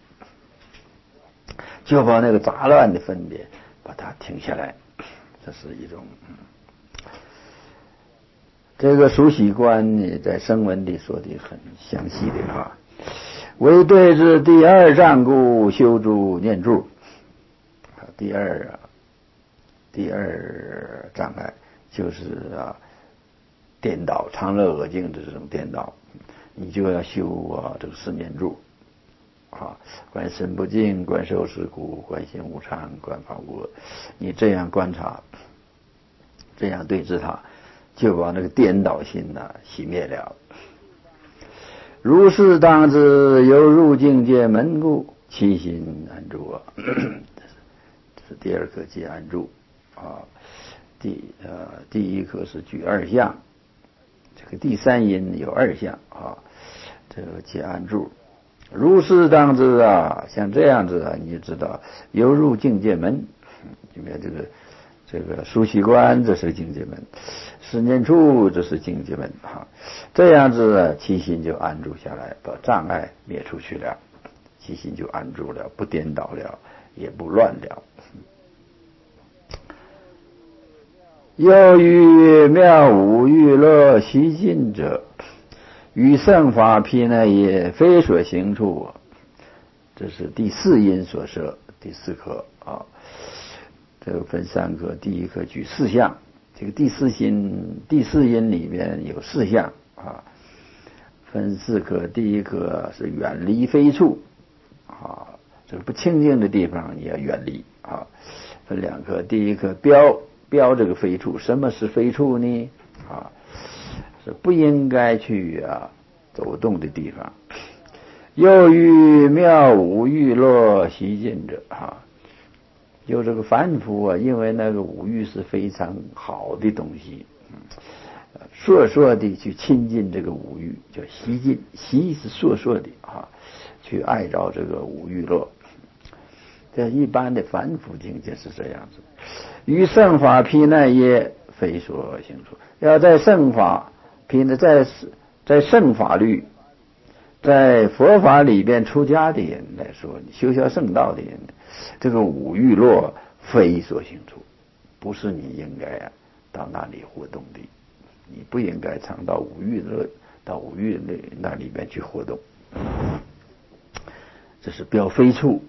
就把那个杂乱的分别把它停下来，这是一种。这个疏喜观呢，在声闻里说的很详细的啊。唯对治第二障故，修诸念住。第二啊，第二障碍就是啊。颠倒常乐恶境的这种颠倒，你就要修啊这个四念住啊，观身不净，观受是苦，观心无常，观法无我。你这样观察，这样对治它，就把那个颠倒心呢、啊、熄灭了。如是当知，由入境界门故，其心安住啊。这是第二课即安住啊。第呃第一课是举二项。这个第三因有二项啊，这个即安住。如是当知啊，像这样子啊，你就知道由入境界门，因为这个这个疏喜观这是境界门，四念处这是境界门啊，这样子啊，其心就安住下来，把障碍灭出去了，其心就安住了，不颠倒了，也不乱了。又于妙五欲乐习尽者，于圣法毗那耶非所行处。这是第四因所摄，第四课啊。这个分三课，第一课举四项，这个第四因第四因里面有四项啊，分四课。第一课是远离非处啊，这个不清净的地方你要远离啊。分两课，第一课标。标这个非处，什么是非处呢？啊，是不应该去啊走动的地方。又于妙五欲乐习尽者啊，就这个凡夫啊，因为那个五欲是非常好的东西，嗯，烁烁的去亲近这个五欲，叫习尽。习是烁烁的啊，去爱着这个五欲乐。这一般的凡夫境界是这样子。于圣法毗那耶非所行处，要在圣法毗那，在在圣法律，在佛法里边出家的人来说，修学圣道的人，这个五欲乐非所行处，不是你应该啊到那里活动的，你不应该常到五欲乐到五欲那里边去活动，这是标非处。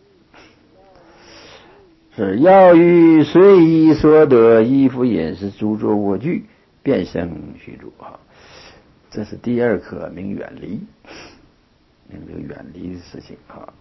是要于随意所得衣服饮食著作卧具变生虚住啊，这是第二课，名远离，名这个远离的事情啊。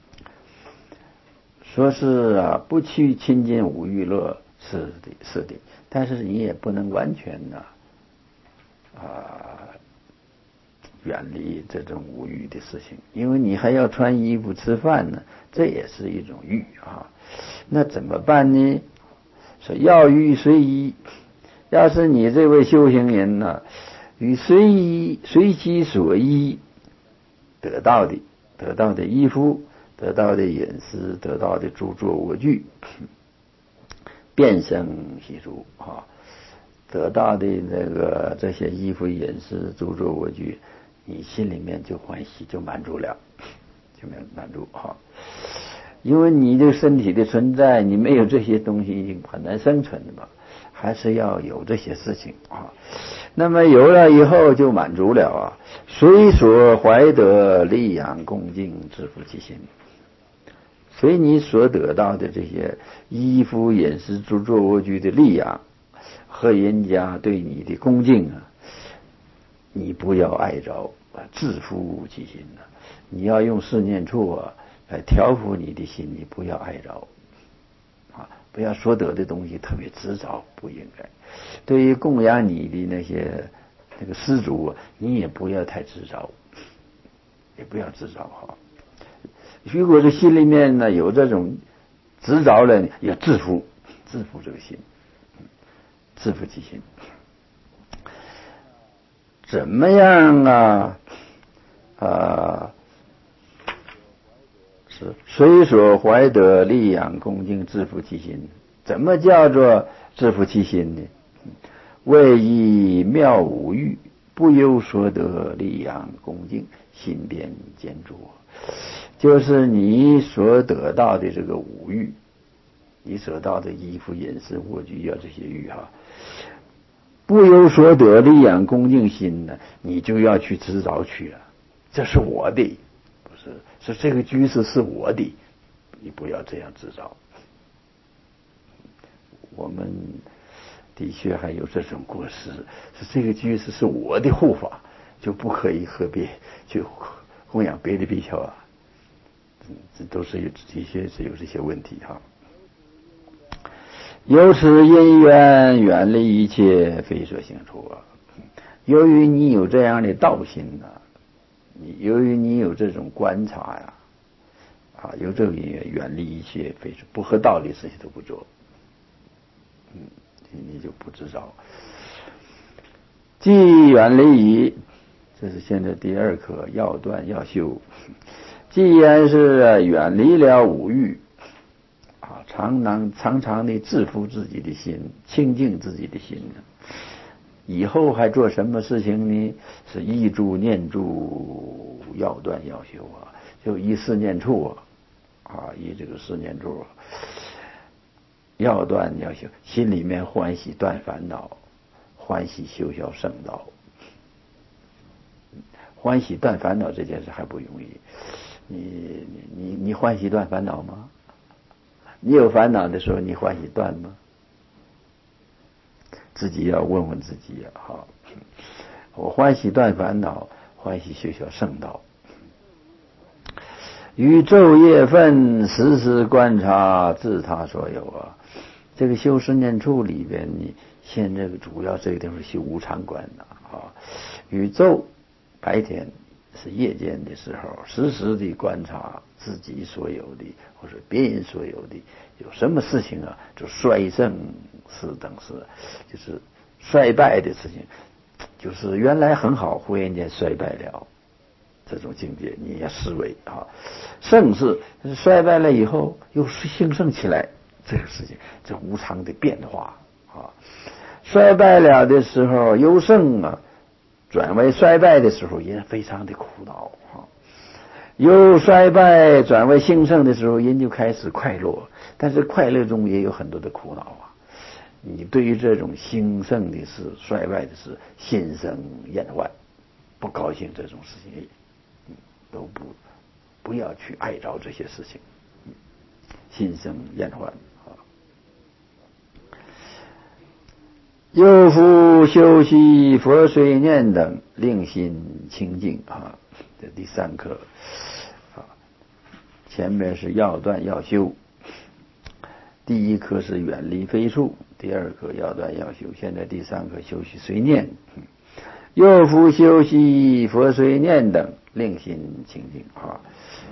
说是啊，不去亲近五欲乐是的，是的，但是你也不能完全呢啊远离这种无欲的事情，因为你还要穿衣服吃饭呢，这也是一种欲啊。那怎么办呢？说要欲随依，要是你这位修行人呢， 与随依随其所依得到的得到的衣服，得到的饮食，得到的著作卧具，变生习俗啊，得到的那个这些衣服、饮食、著作卧具，你心里面就欢喜，就满足了，就满足哈。因为你的身体的存在，你没有这些东西，已经很难生存的嘛，还是要有这些事情啊。那么有了以后就满足了啊，随所怀得利养恭敬自负其心。所以你所得到的这些衣服、饮食、著作卧具的利养和人家对你的恭敬啊，你不要碍着，自负其心啊。你要用四念处啊来调伏你的心，你不要碍着啊，不要所得的东西特别执着，不应该。对于供养你的那些那个施主啊，你也不要太执着，也不要执着哈。如果是心里面呢有这种执着了，要自负，自负这个心，自负其心。怎么样啊？啊，是随所怀得利养恭敬自负其心。怎么叫做自负其心呢？为以妙五欲，不由所得利养恭敬，心便坚着。就是你所得到的这个五欲，你所得到的衣服、饮食、卧具要这些欲哈，不由所得利养恭敬心呢，你就要去执着去了。这是我的，不是，是这个居士是我的，你不要这样执着。我们的确还有这种过失，是这个居士是我的护法，就不可以和别去供养别的比丘啊。这都是有这些是有这些问题哈。由此因缘远离一切非所行处啊。由于你有这样的道心呐、啊，你由于你有这种观察呀、啊，啊，有这个因缘远离一切非不合道理事情都不做，嗯，你就不知道。既远离矣，这是现在第二课要断要修。既然是远离了五欲啊，常常常常的自负自己的心，清净自己的心呢，以后还做什么事情呢？是依住念住，要断要修啊，就依四念处啊，啊，依这个四念处，要断要修，心里面欢喜断烦恼，欢喜修小圣道。欢喜断烦恼这件事还不容易，你你你欢喜断烦恼吗？你有烦恼的时候，你欢喜断吗？自己要问问自己啊！好，我欢喜断烦恼，欢喜修小圣道。于昼夜分，时时观察自他所有啊。这个修十念处里边，你现在主要这个地方修无常观的啊。宇宙白天是夜间的时候，时时的观察自己所有的或者别人所有的，有什么事情啊，就衰盛是等是，就是衰败的事情，就是原来很好，忽然间衰败了。这种境界你也思维啊，盛世衰败了以后又兴盛起来，这个事情这无常的变化啊，衰败了的时候由盛啊转为衰败的时候也非常的苦恼啊，由衰败转为兴盛的时候人就开始快乐，但是快乐中也有很多的苦恼啊。你对于这种兴盛的事、衰败的事心生厌患，不高兴，这种事情都不不要去碍着这些事情，心生厌患啊。又复修习佛随念等，令心清净啊。这第三课啊，前面是要断要修，第一课是远离非处，第二课要断要修，现在第三课修习随念。又复修习佛随念等，令心清净啊。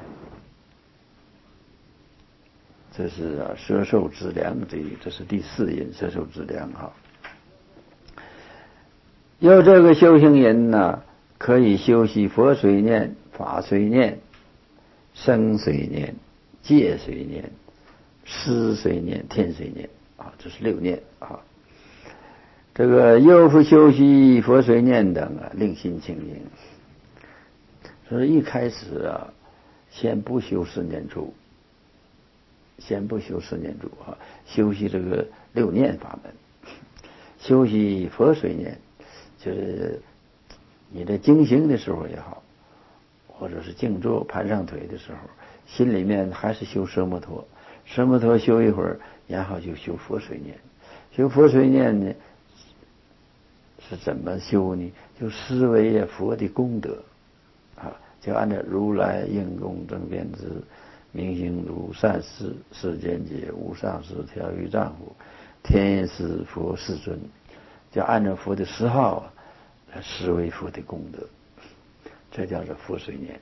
这是啊，摄受之良，这这是第四因，摄受之良哈。 有这个修行人呢，可以修习佛随念、法随念、生随念、戒随念、思随念、天随念啊，这是六念啊。这个又复修习佛随念等啊，令心清净。所以一开始啊，先不修四念处，先不修四念处啊，修习这个六念法门，修习佛随念，就是你在经行的时候也好，或者是静坐盘上腿的时候，心里面还是修奢摩陀，奢摩陀修一会儿，然后就修佛随念。修佛随念呢，是怎么修呢？就思维佛的功德啊，就按照如来应供正遍知，明行如善事，世间解无上士，调御丈夫，天师佛世尊，就按照佛的十号啊来思维佛的功德，这叫做佛随念。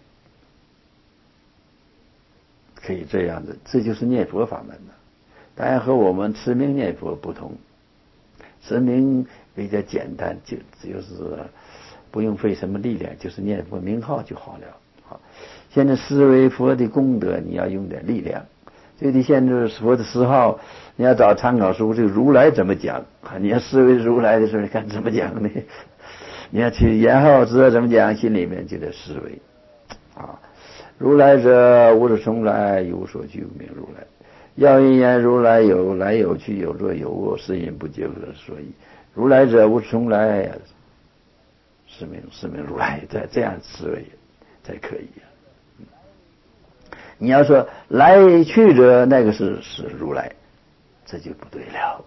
可以这样子，这就是念佛法门了。当然和我们持名念佛不同，持名比较简单，就就是不用费什么力量，就是念佛名号就好了。好，现在思维佛的功德，你要用点力量。最低限制佛的十号，你要找参考书，这个如来怎么讲？你要思维如来的时候，你看怎么讲呢？你要去然后知道怎么讲，心里面就得思维啊。如来者，无始从来，一无所具，名如来。要因言如来有来有去，有作有卧，是因不结合所以。如来者，无始从来，是名是名如来。再这样思维才可以。你要说来去者，那个是是如来，这就不对了。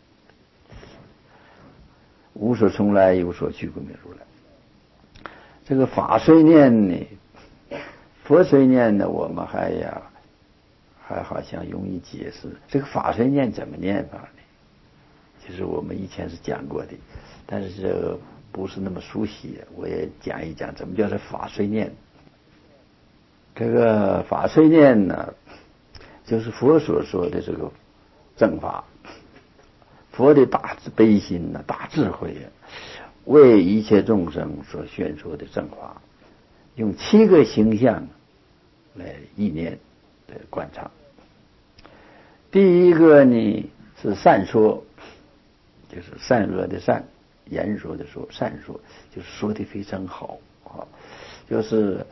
无所从来，一无所去，故名如来。这个法随念呢，佛随念呢，我们还呀还好像容易解释。这个法随念怎么念法呢？其实我们以前是讲过的，但是这个不是那么熟悉，我也讲一讲怎么叫做法随念。这个法随念呢，就是佛所说的这个正法，佛的大慈悲心呢、大智慧啊，为一切众生所宣说的正法，用七个形象来意念的观察。第一个呢是善说，就是善恶的善，言说的说，善说就是说的非常好啊，就是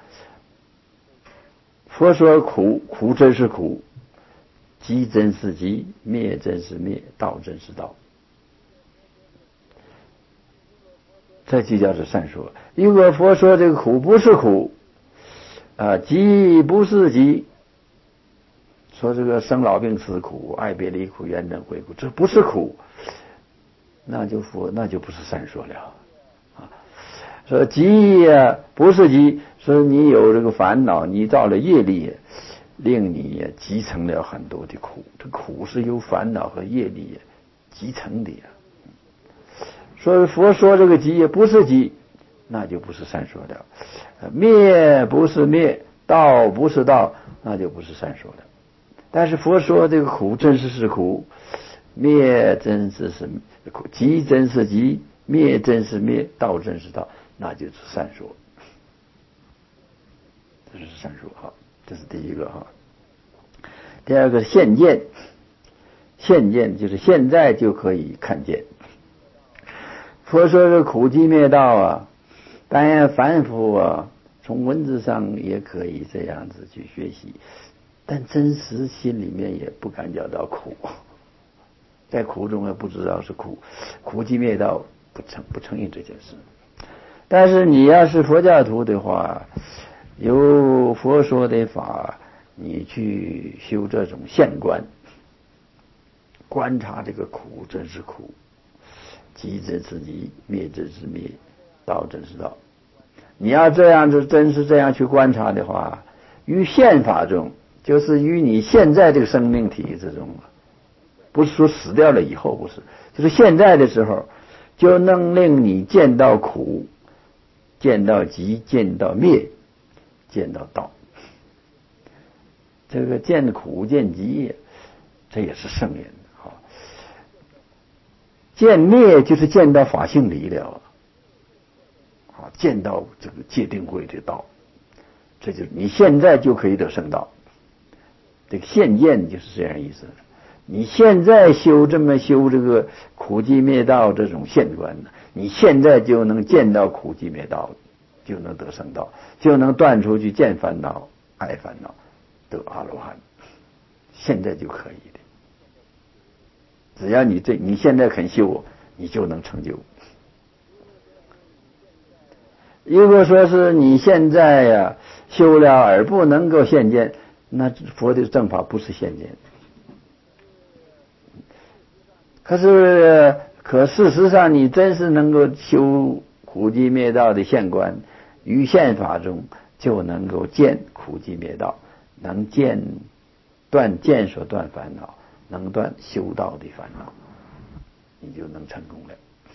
佛说苦，苦真是苦，集真是集，灭真是灭，道真是道，这就叫做善说。如果佛说这个苦不是苦啊，集不是集，说这个生老病死苦，爱别离苦，怨憎会苦，这不是苦，那就佛那就不是善说了啊。说集呀不是集，说你有这个烦恼，你造了业力，令你集成了很多的苦，这苦是由烦恼和业力集成的呀。说佛说这个集也不是集，那就不是善说了。灭不是灭，道不是道，那就不是善说了。但是佛说这个苦真是是苦，灭真是是苦，集真是集，灭真是灭，道真是道，那就是善说。这是善说哈，这是第一个哈。第二个现见，现见就是现在就可以看见。佛说是苦集灭道啊，当然凡夫啊，从文字上也可以这样子去学习，但真实心里面也不感觉到苦，在苦中也不知道是苦，苦集灭道不承不承认这件事。但是你要是佛教徒的话，有佛说的法，你去修这种现观，观察这个苦真是苦，集真是集，灭真是灭，道真是道。你要这样子真是这样去观察的话，于现法中，就是于你现在这个生命体之中，不是说死掉了以后，不是，就是现在的时候，就能令你见到苦，见到集，见到灭，见到道。这个见苦见集，这也是圣人哈。见灭就是见到法性理了， 啊，见到这个界定慧的道，这就是你现在就可以得圣道。这个现见就是这样意思。你现在修这么修这个苦集灭道这种现观呢，你现在就能见到苦集灭道，就能得圣道，就能断出去见烦恼、爱烦恼，得阿罗汉，现在就可以的。只要你这你现在肯修，你就能成就。如果说是你现在呀、啊、修了而不能够现见，那佛的正法不是现见。可是可事实上你真是能够修苦集灭道的现观，于现法中就能够见苦集灭道，能见断见所断烦恼，能断修道的烦恼，你就能成功了。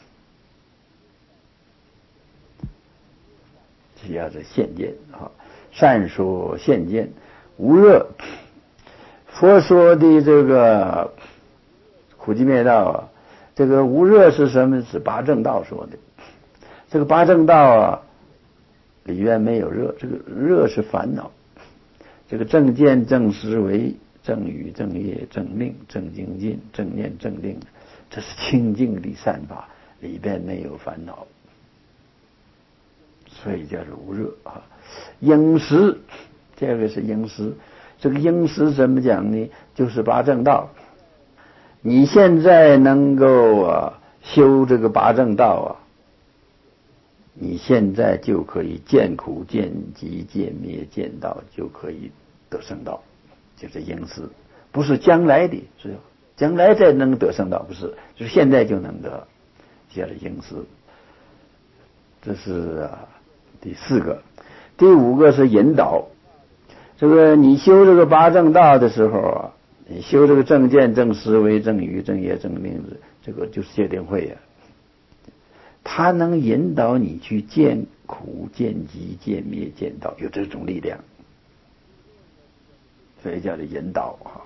这叫做现见啊，善说现见无热。佛说的这个苦集灭道啊，这个无热是什么？是八正道说的。这个八正道啊，里面没有热，这个热是烦恼。这个正见、正思维、正语、正业、正命、正精进、正念、正定，这是清净的善法，里边没有烦恼，所以叫做无热啊。应时，这个是应时。这个应时怎么讲呢？就是八正道。你现在能够啊修这个八正道啊，你现在就可以见苦见集见灭见道，就可以得圣道，就是应时，不是将来的，是将来再能得圣道，不是，就是现在就能得，叫做应时。这是啊第四个。第五个是引导。这个你修这个八正道的时候啊，你修这个正见、正思维、正语、正业、正命，这个就是戒定慧呀、啊。它能引导你去见苦、见集、见灭、见道，有这种力量，所以叫做引导啊。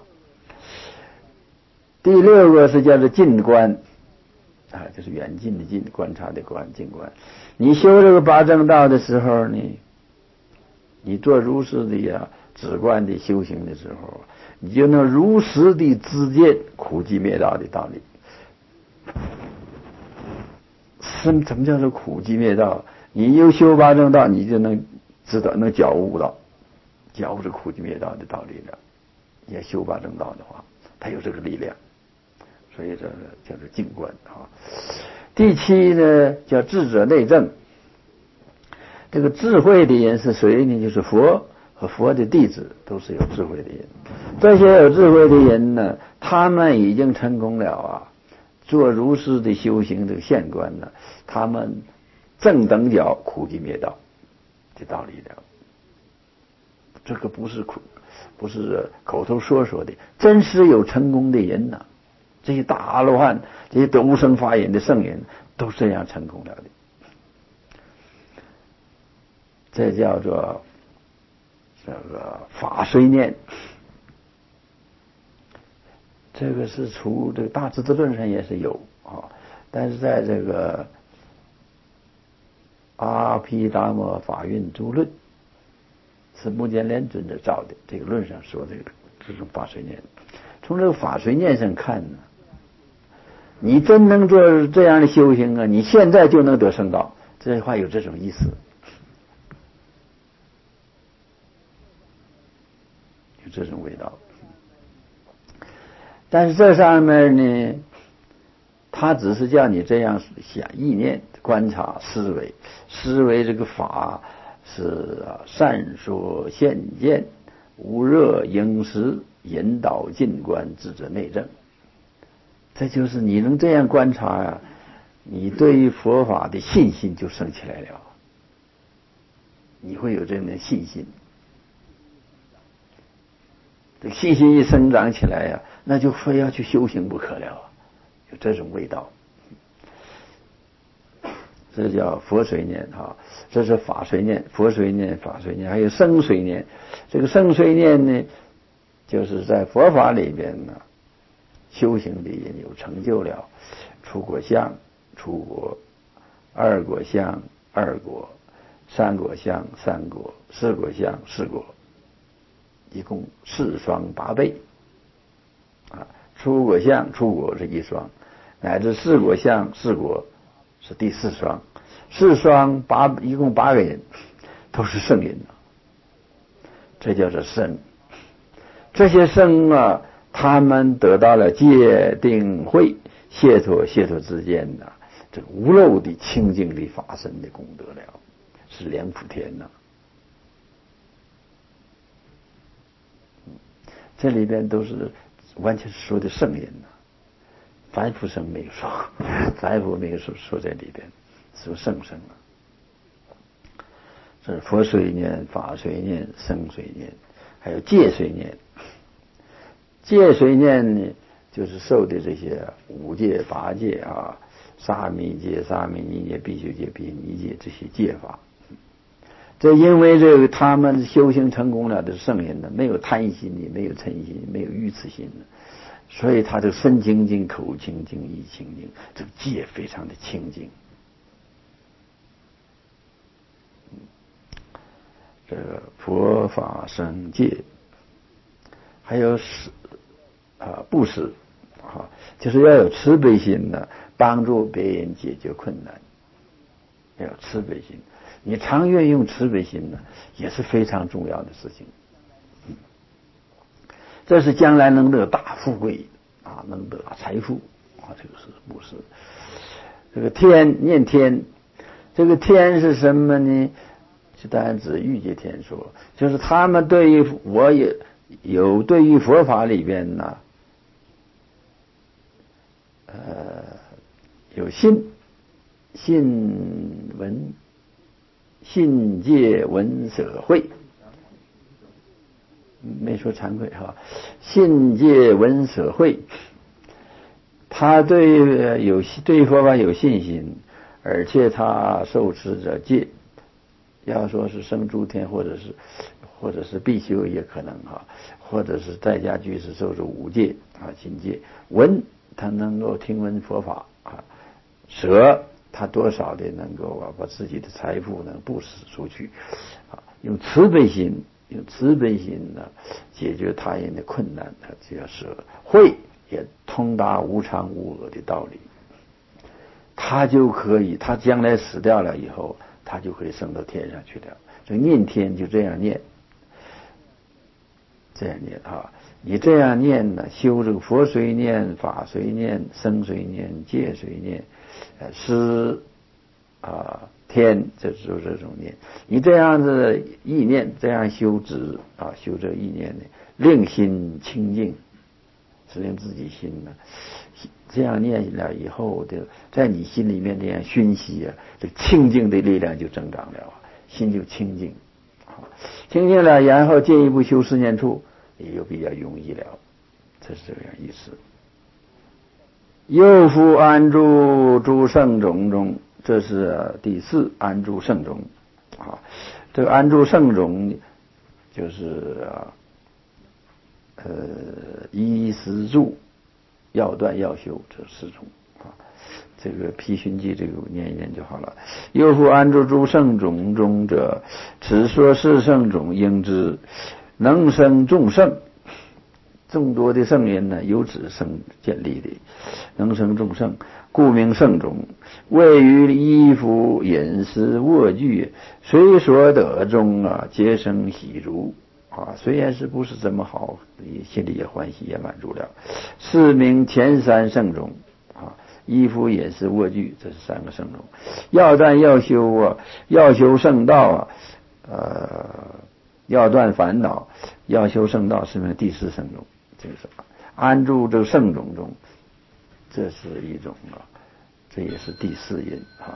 第六个是叫做近观啊，就是远近的近，观察的观，近观。你修这个八正道的时候呢，你做如是的呀、啊。止观的修行的时候，你就能如实的知见苦集灭道的道理。什怎么叫做苦集灭道？你有修八正道，你就能知道，能觉悟到，觉悟这苦集灭道的道理了。你要修八正道的话，它有这个力量，所以这叫做静观啊。第七呢，叫智者内证。这个智慧的人是谁呢？就是佛。和佛的弟子都是有智慧的人，这些有智慧的人呢，他们已经成功了啊，做如是的修行这个现观呢，他们正等觉苦集灭道的道理了。这个不是苦，不是口头说说的，真是有成功的人呐、啊。这些大阿罗汉，这些得无生法忍的圣人，都这样成功了的。这叫做这个法随念，这个是除这个大智度论上也是有啊，但是在这个阿毗达摩法运诸论是目犍连尊者造的，这个论上说这个这种法随念。从这个法随念上看呢，你真能做这样的修行啊，你现在就能得圣道，这话有这种意思。这种味道，但是这上面呢，他只是叫你这样想、意念、观察、思维，思维这个法是善说现见、无热应时、引导近观、智者内证。这就是你能这样观察呀、啊，你对于佛法的信心就升起来了，你会有这样的信心。这个信心一生长起来呀、啊，那就非要去修行不可了，有这种味道。这叫佛随念哈，这是法随念，佛随念、法随念，还有生随念。这个生随念呢，就是在佛法里边呢，修行的人有成就了，出果相、出果二果相、 二果，三果相三果，四果相四果，一共四双八倍啊。出果相出果是一双，乃至四果相四果是第四双，四双八一共八个人都是圣人啊，这叫做圣。这些圣啊，他们得到了戒定慧解脱解脱之间的这个无漏的清净的法身的功德了，是两普天呐、啊。这里边都是完全是说的圣人呐、啊，凡夫圣没有说，凡夫没有说说在里边，说圣圣啊。这是佛随念、法随念、僧随念，还有戒随念。戒随念呢，就是受的这些五戒、八戒啊、沙弥戒、沙弥尼戒、必修戒、必修尼戒这些戒法。这因为这个他们修行成功了的圣人呢，没有贪心的，没有嗔心，没有愚痴心的，所以他这个身清净、口清净、意清净，这个戒非常的清净。这个佛法僧戒，还有施啊布施啊，就是要有慈悲心的，帮助别人解决困难，要有慈悲心。你常愿用慈悲心呢，也是非常重要的事情。嗯、这是将来能得大富贵啊，能得财富啊，这个是布施。这个天念天，这个天是什么呢？就当然指欲界天说，就是他们对于我也有对于佛法里边呢，呃，有信信闻信戒闻舍慧，没说惭愧哈，信戒闻舍慧，他对有对佛法有信心，而且他受持着戒。要说是生诸天，或者是或者是必修也可能哈，或者是在家居士受持五戒啊心戒，闻他能够听闻佛法啊，舍他多少的能够啊把自己的财富能布施出去啊，用慈悲心用慈悲心呢解决他人的困难，他就要舍。慧也通达无常无我的道理，他就可以，他将来死掉了以后，他就可以升到天上去了。这念天就这样念，这样念啊！你这样念呢，修这个佛随念、法随念、僧随念、戒随念、呃施啊天，这就是这种念。你这样子意念，这样修止啊，修这意念呢，令心清净，是令自己心呢。这样念了以后的，在你心里面这样熏习啊，这清净的力量就增长了，心就清净，清净了，然后进一步修四念处，也就比较容易了，这是这样意思。又复安住诸圣种中，这是第四安住圣种啊。这个安住圣种就是啊，呃，依时住。要断要修，这四种啊。这个毗熏记这个念一念就好了。又复安住诸圣种中者，此说是圣种应知能生众圣，众多的圣人呢，由此生建立的，能生众圣，故名圣种。位于衣服饮食卧具随所得中啊，皆生喜如。啊，虽然是不是这么好，心里也欢喜，也满足了。是名前三圣种啊，衣服饮食卧具，这是三个圣种。要断要修啊，要修圣道啊，呃，要断烦恼，要修圣道，是名第四圣种。这个是安住这个圣种中，这是一种啊，这也是第四因啊。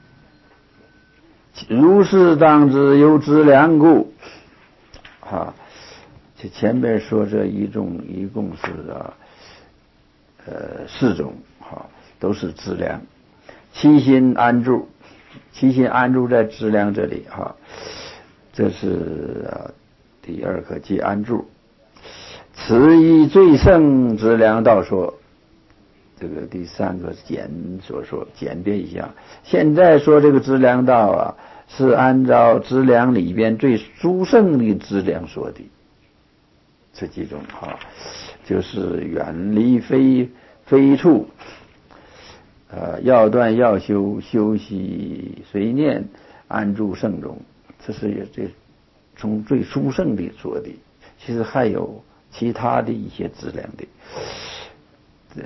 如是当知有资粮故。啊，这前边说这一种一共是啊，呃四种哈、啊，都是资粮。七心安住，七心安住在资粮这里哈、啊，这是啊第二个即安住。此一最胜资粮道说， 这个第三个简所说简别一下。现在说这个资粮道啊，是按照资粮里边最殊胜的资粮说的。这几种哈，就是远离非非处，呃，要断要修，休息随念，安住圣中。这是也这从最殊胜的说的。其实还有其他的一些资粮的。这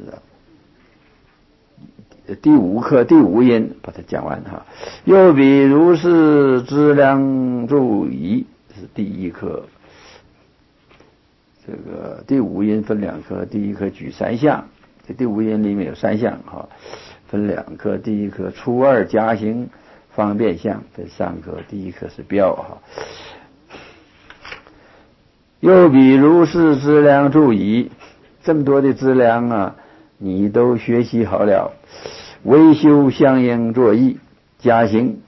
是第五课第五音，把它讲完哈。又比如是资粮注仪，是第一课。这个第五音分两课，第一课举三项，这第五音里面有三项哈，分两课。第一课初二加行方便相，分三课。第一课是标哈。又比如是资粮注仪，这么多的资粮啊，你都学习好了，唯修相应作意加行。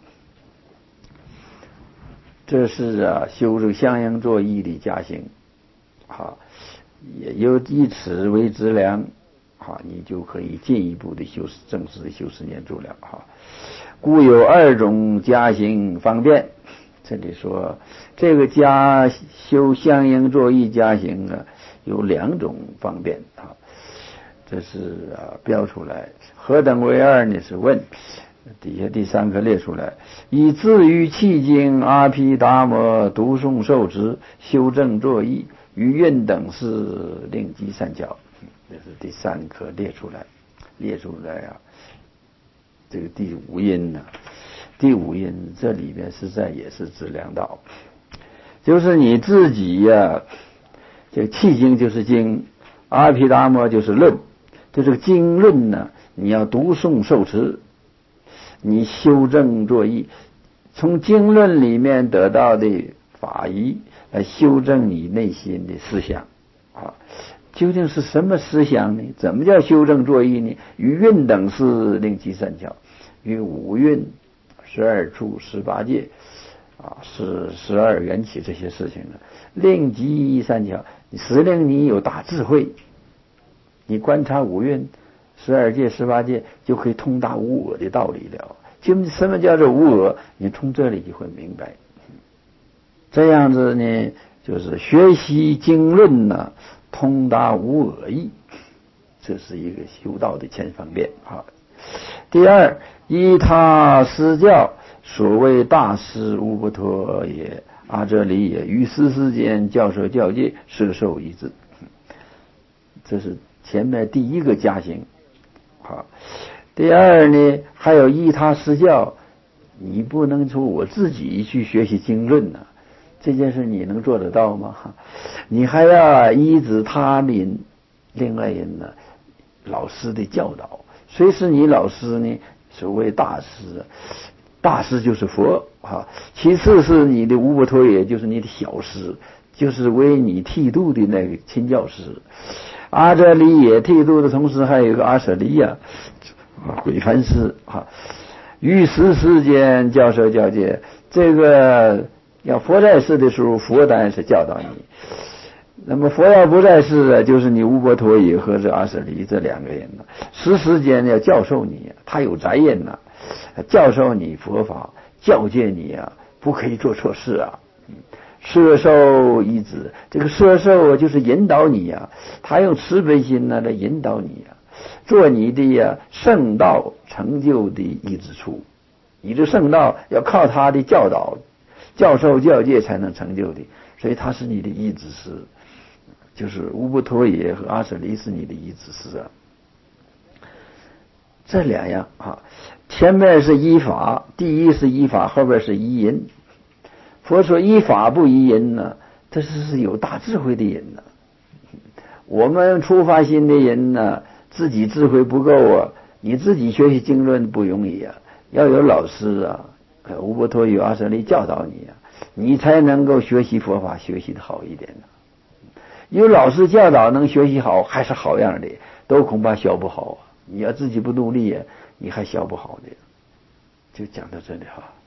这是啊，修这个相应作意的加行。好，也有以此为资粮，好，你就可以进一步的修持正式的修持念住了哈。故有二种加行方便。这里说这个加修相应作意加行啊，有两种方便啊。这是啊标出来，何等为二呢？是问。底下第三个列出来，以自于契经阿毗达摩读诵受持修正作意余韵等事令积善巧。这是第三课列出来，列出来啊。这个第五音呢、啊，第五音这里边实在也是资粮道，就是你自己呀、啊，这个契经就是经，阿毗达摩就是论，就这个经论呢，你要读诵受持。你修正作意，从经论里面得到的法义来修正你内心的思想啊。究竟是什么思想呢？怎么叫修正作意呢？于韵等事令积善巧，于五蕴、十二处、十八界啊，是十二缘起这些事情呢，令积善巧，使令你有大智慧。你观察五蕴。十二界、十八界就可以通达无我的道理了。就什么叫做无我？你从这里就会明白。这样子呢，就是学习经论呢，通达无我义，这是一个修道的前方便啊。第二，依他师教，所谓大师无不陀也，阿遮里也，于师世间教授教戒，摄受一致。这是前面第一个加行。好，第二呢，还有依他师教，你不能说我自己去学习经论呢、啊，这件事你能做得到吗？你还要依止他人，另外人呢，老师的教导。谁是你老师呢？所谓大师，大师就是佛啊。其次是你的无不陀也，就是你的小师，就是为你剃度的那个亲教师。阿遮里也剃度的同时，还有一个阿舍离呀、啊，鬼梵师啊，于时世间教授教戒。这个要佛在世的时候，佛当然是教导你；那么佛要不在世啊，就是你无波陀也和这阿舍离这两个人呢，时时间要教授你，他有责任呐，教授你佛法，教诫你啊，不可以做错事啊。摄受一指，这个摄受就是引导你呀、啊，他用慈悲心呢来引导你呀、啊，做你的呀、啊、圣道成就的一指处。你这圣道要靠他的教导、教授、教诫才能成就的，所以他是你的一指师，就是无不陀也和阿舍离是你的一指师啊。这两样啊，前面是依法，第一是依法，后边是依因。佛说依法不依因呢，这是是有大智慧的人呢。我们初发心的人呢，自己智慧不够啊，你自己学习经论不容易啊，要有老师啊，无波陀有阿舍离教导你啊，你才能够学习佛法学习的好一点呢。有老师教导能学习好，还是好样的，都恐怕学不好啊。你要自己不努力啊，你还学不好的。就讲到这里哈。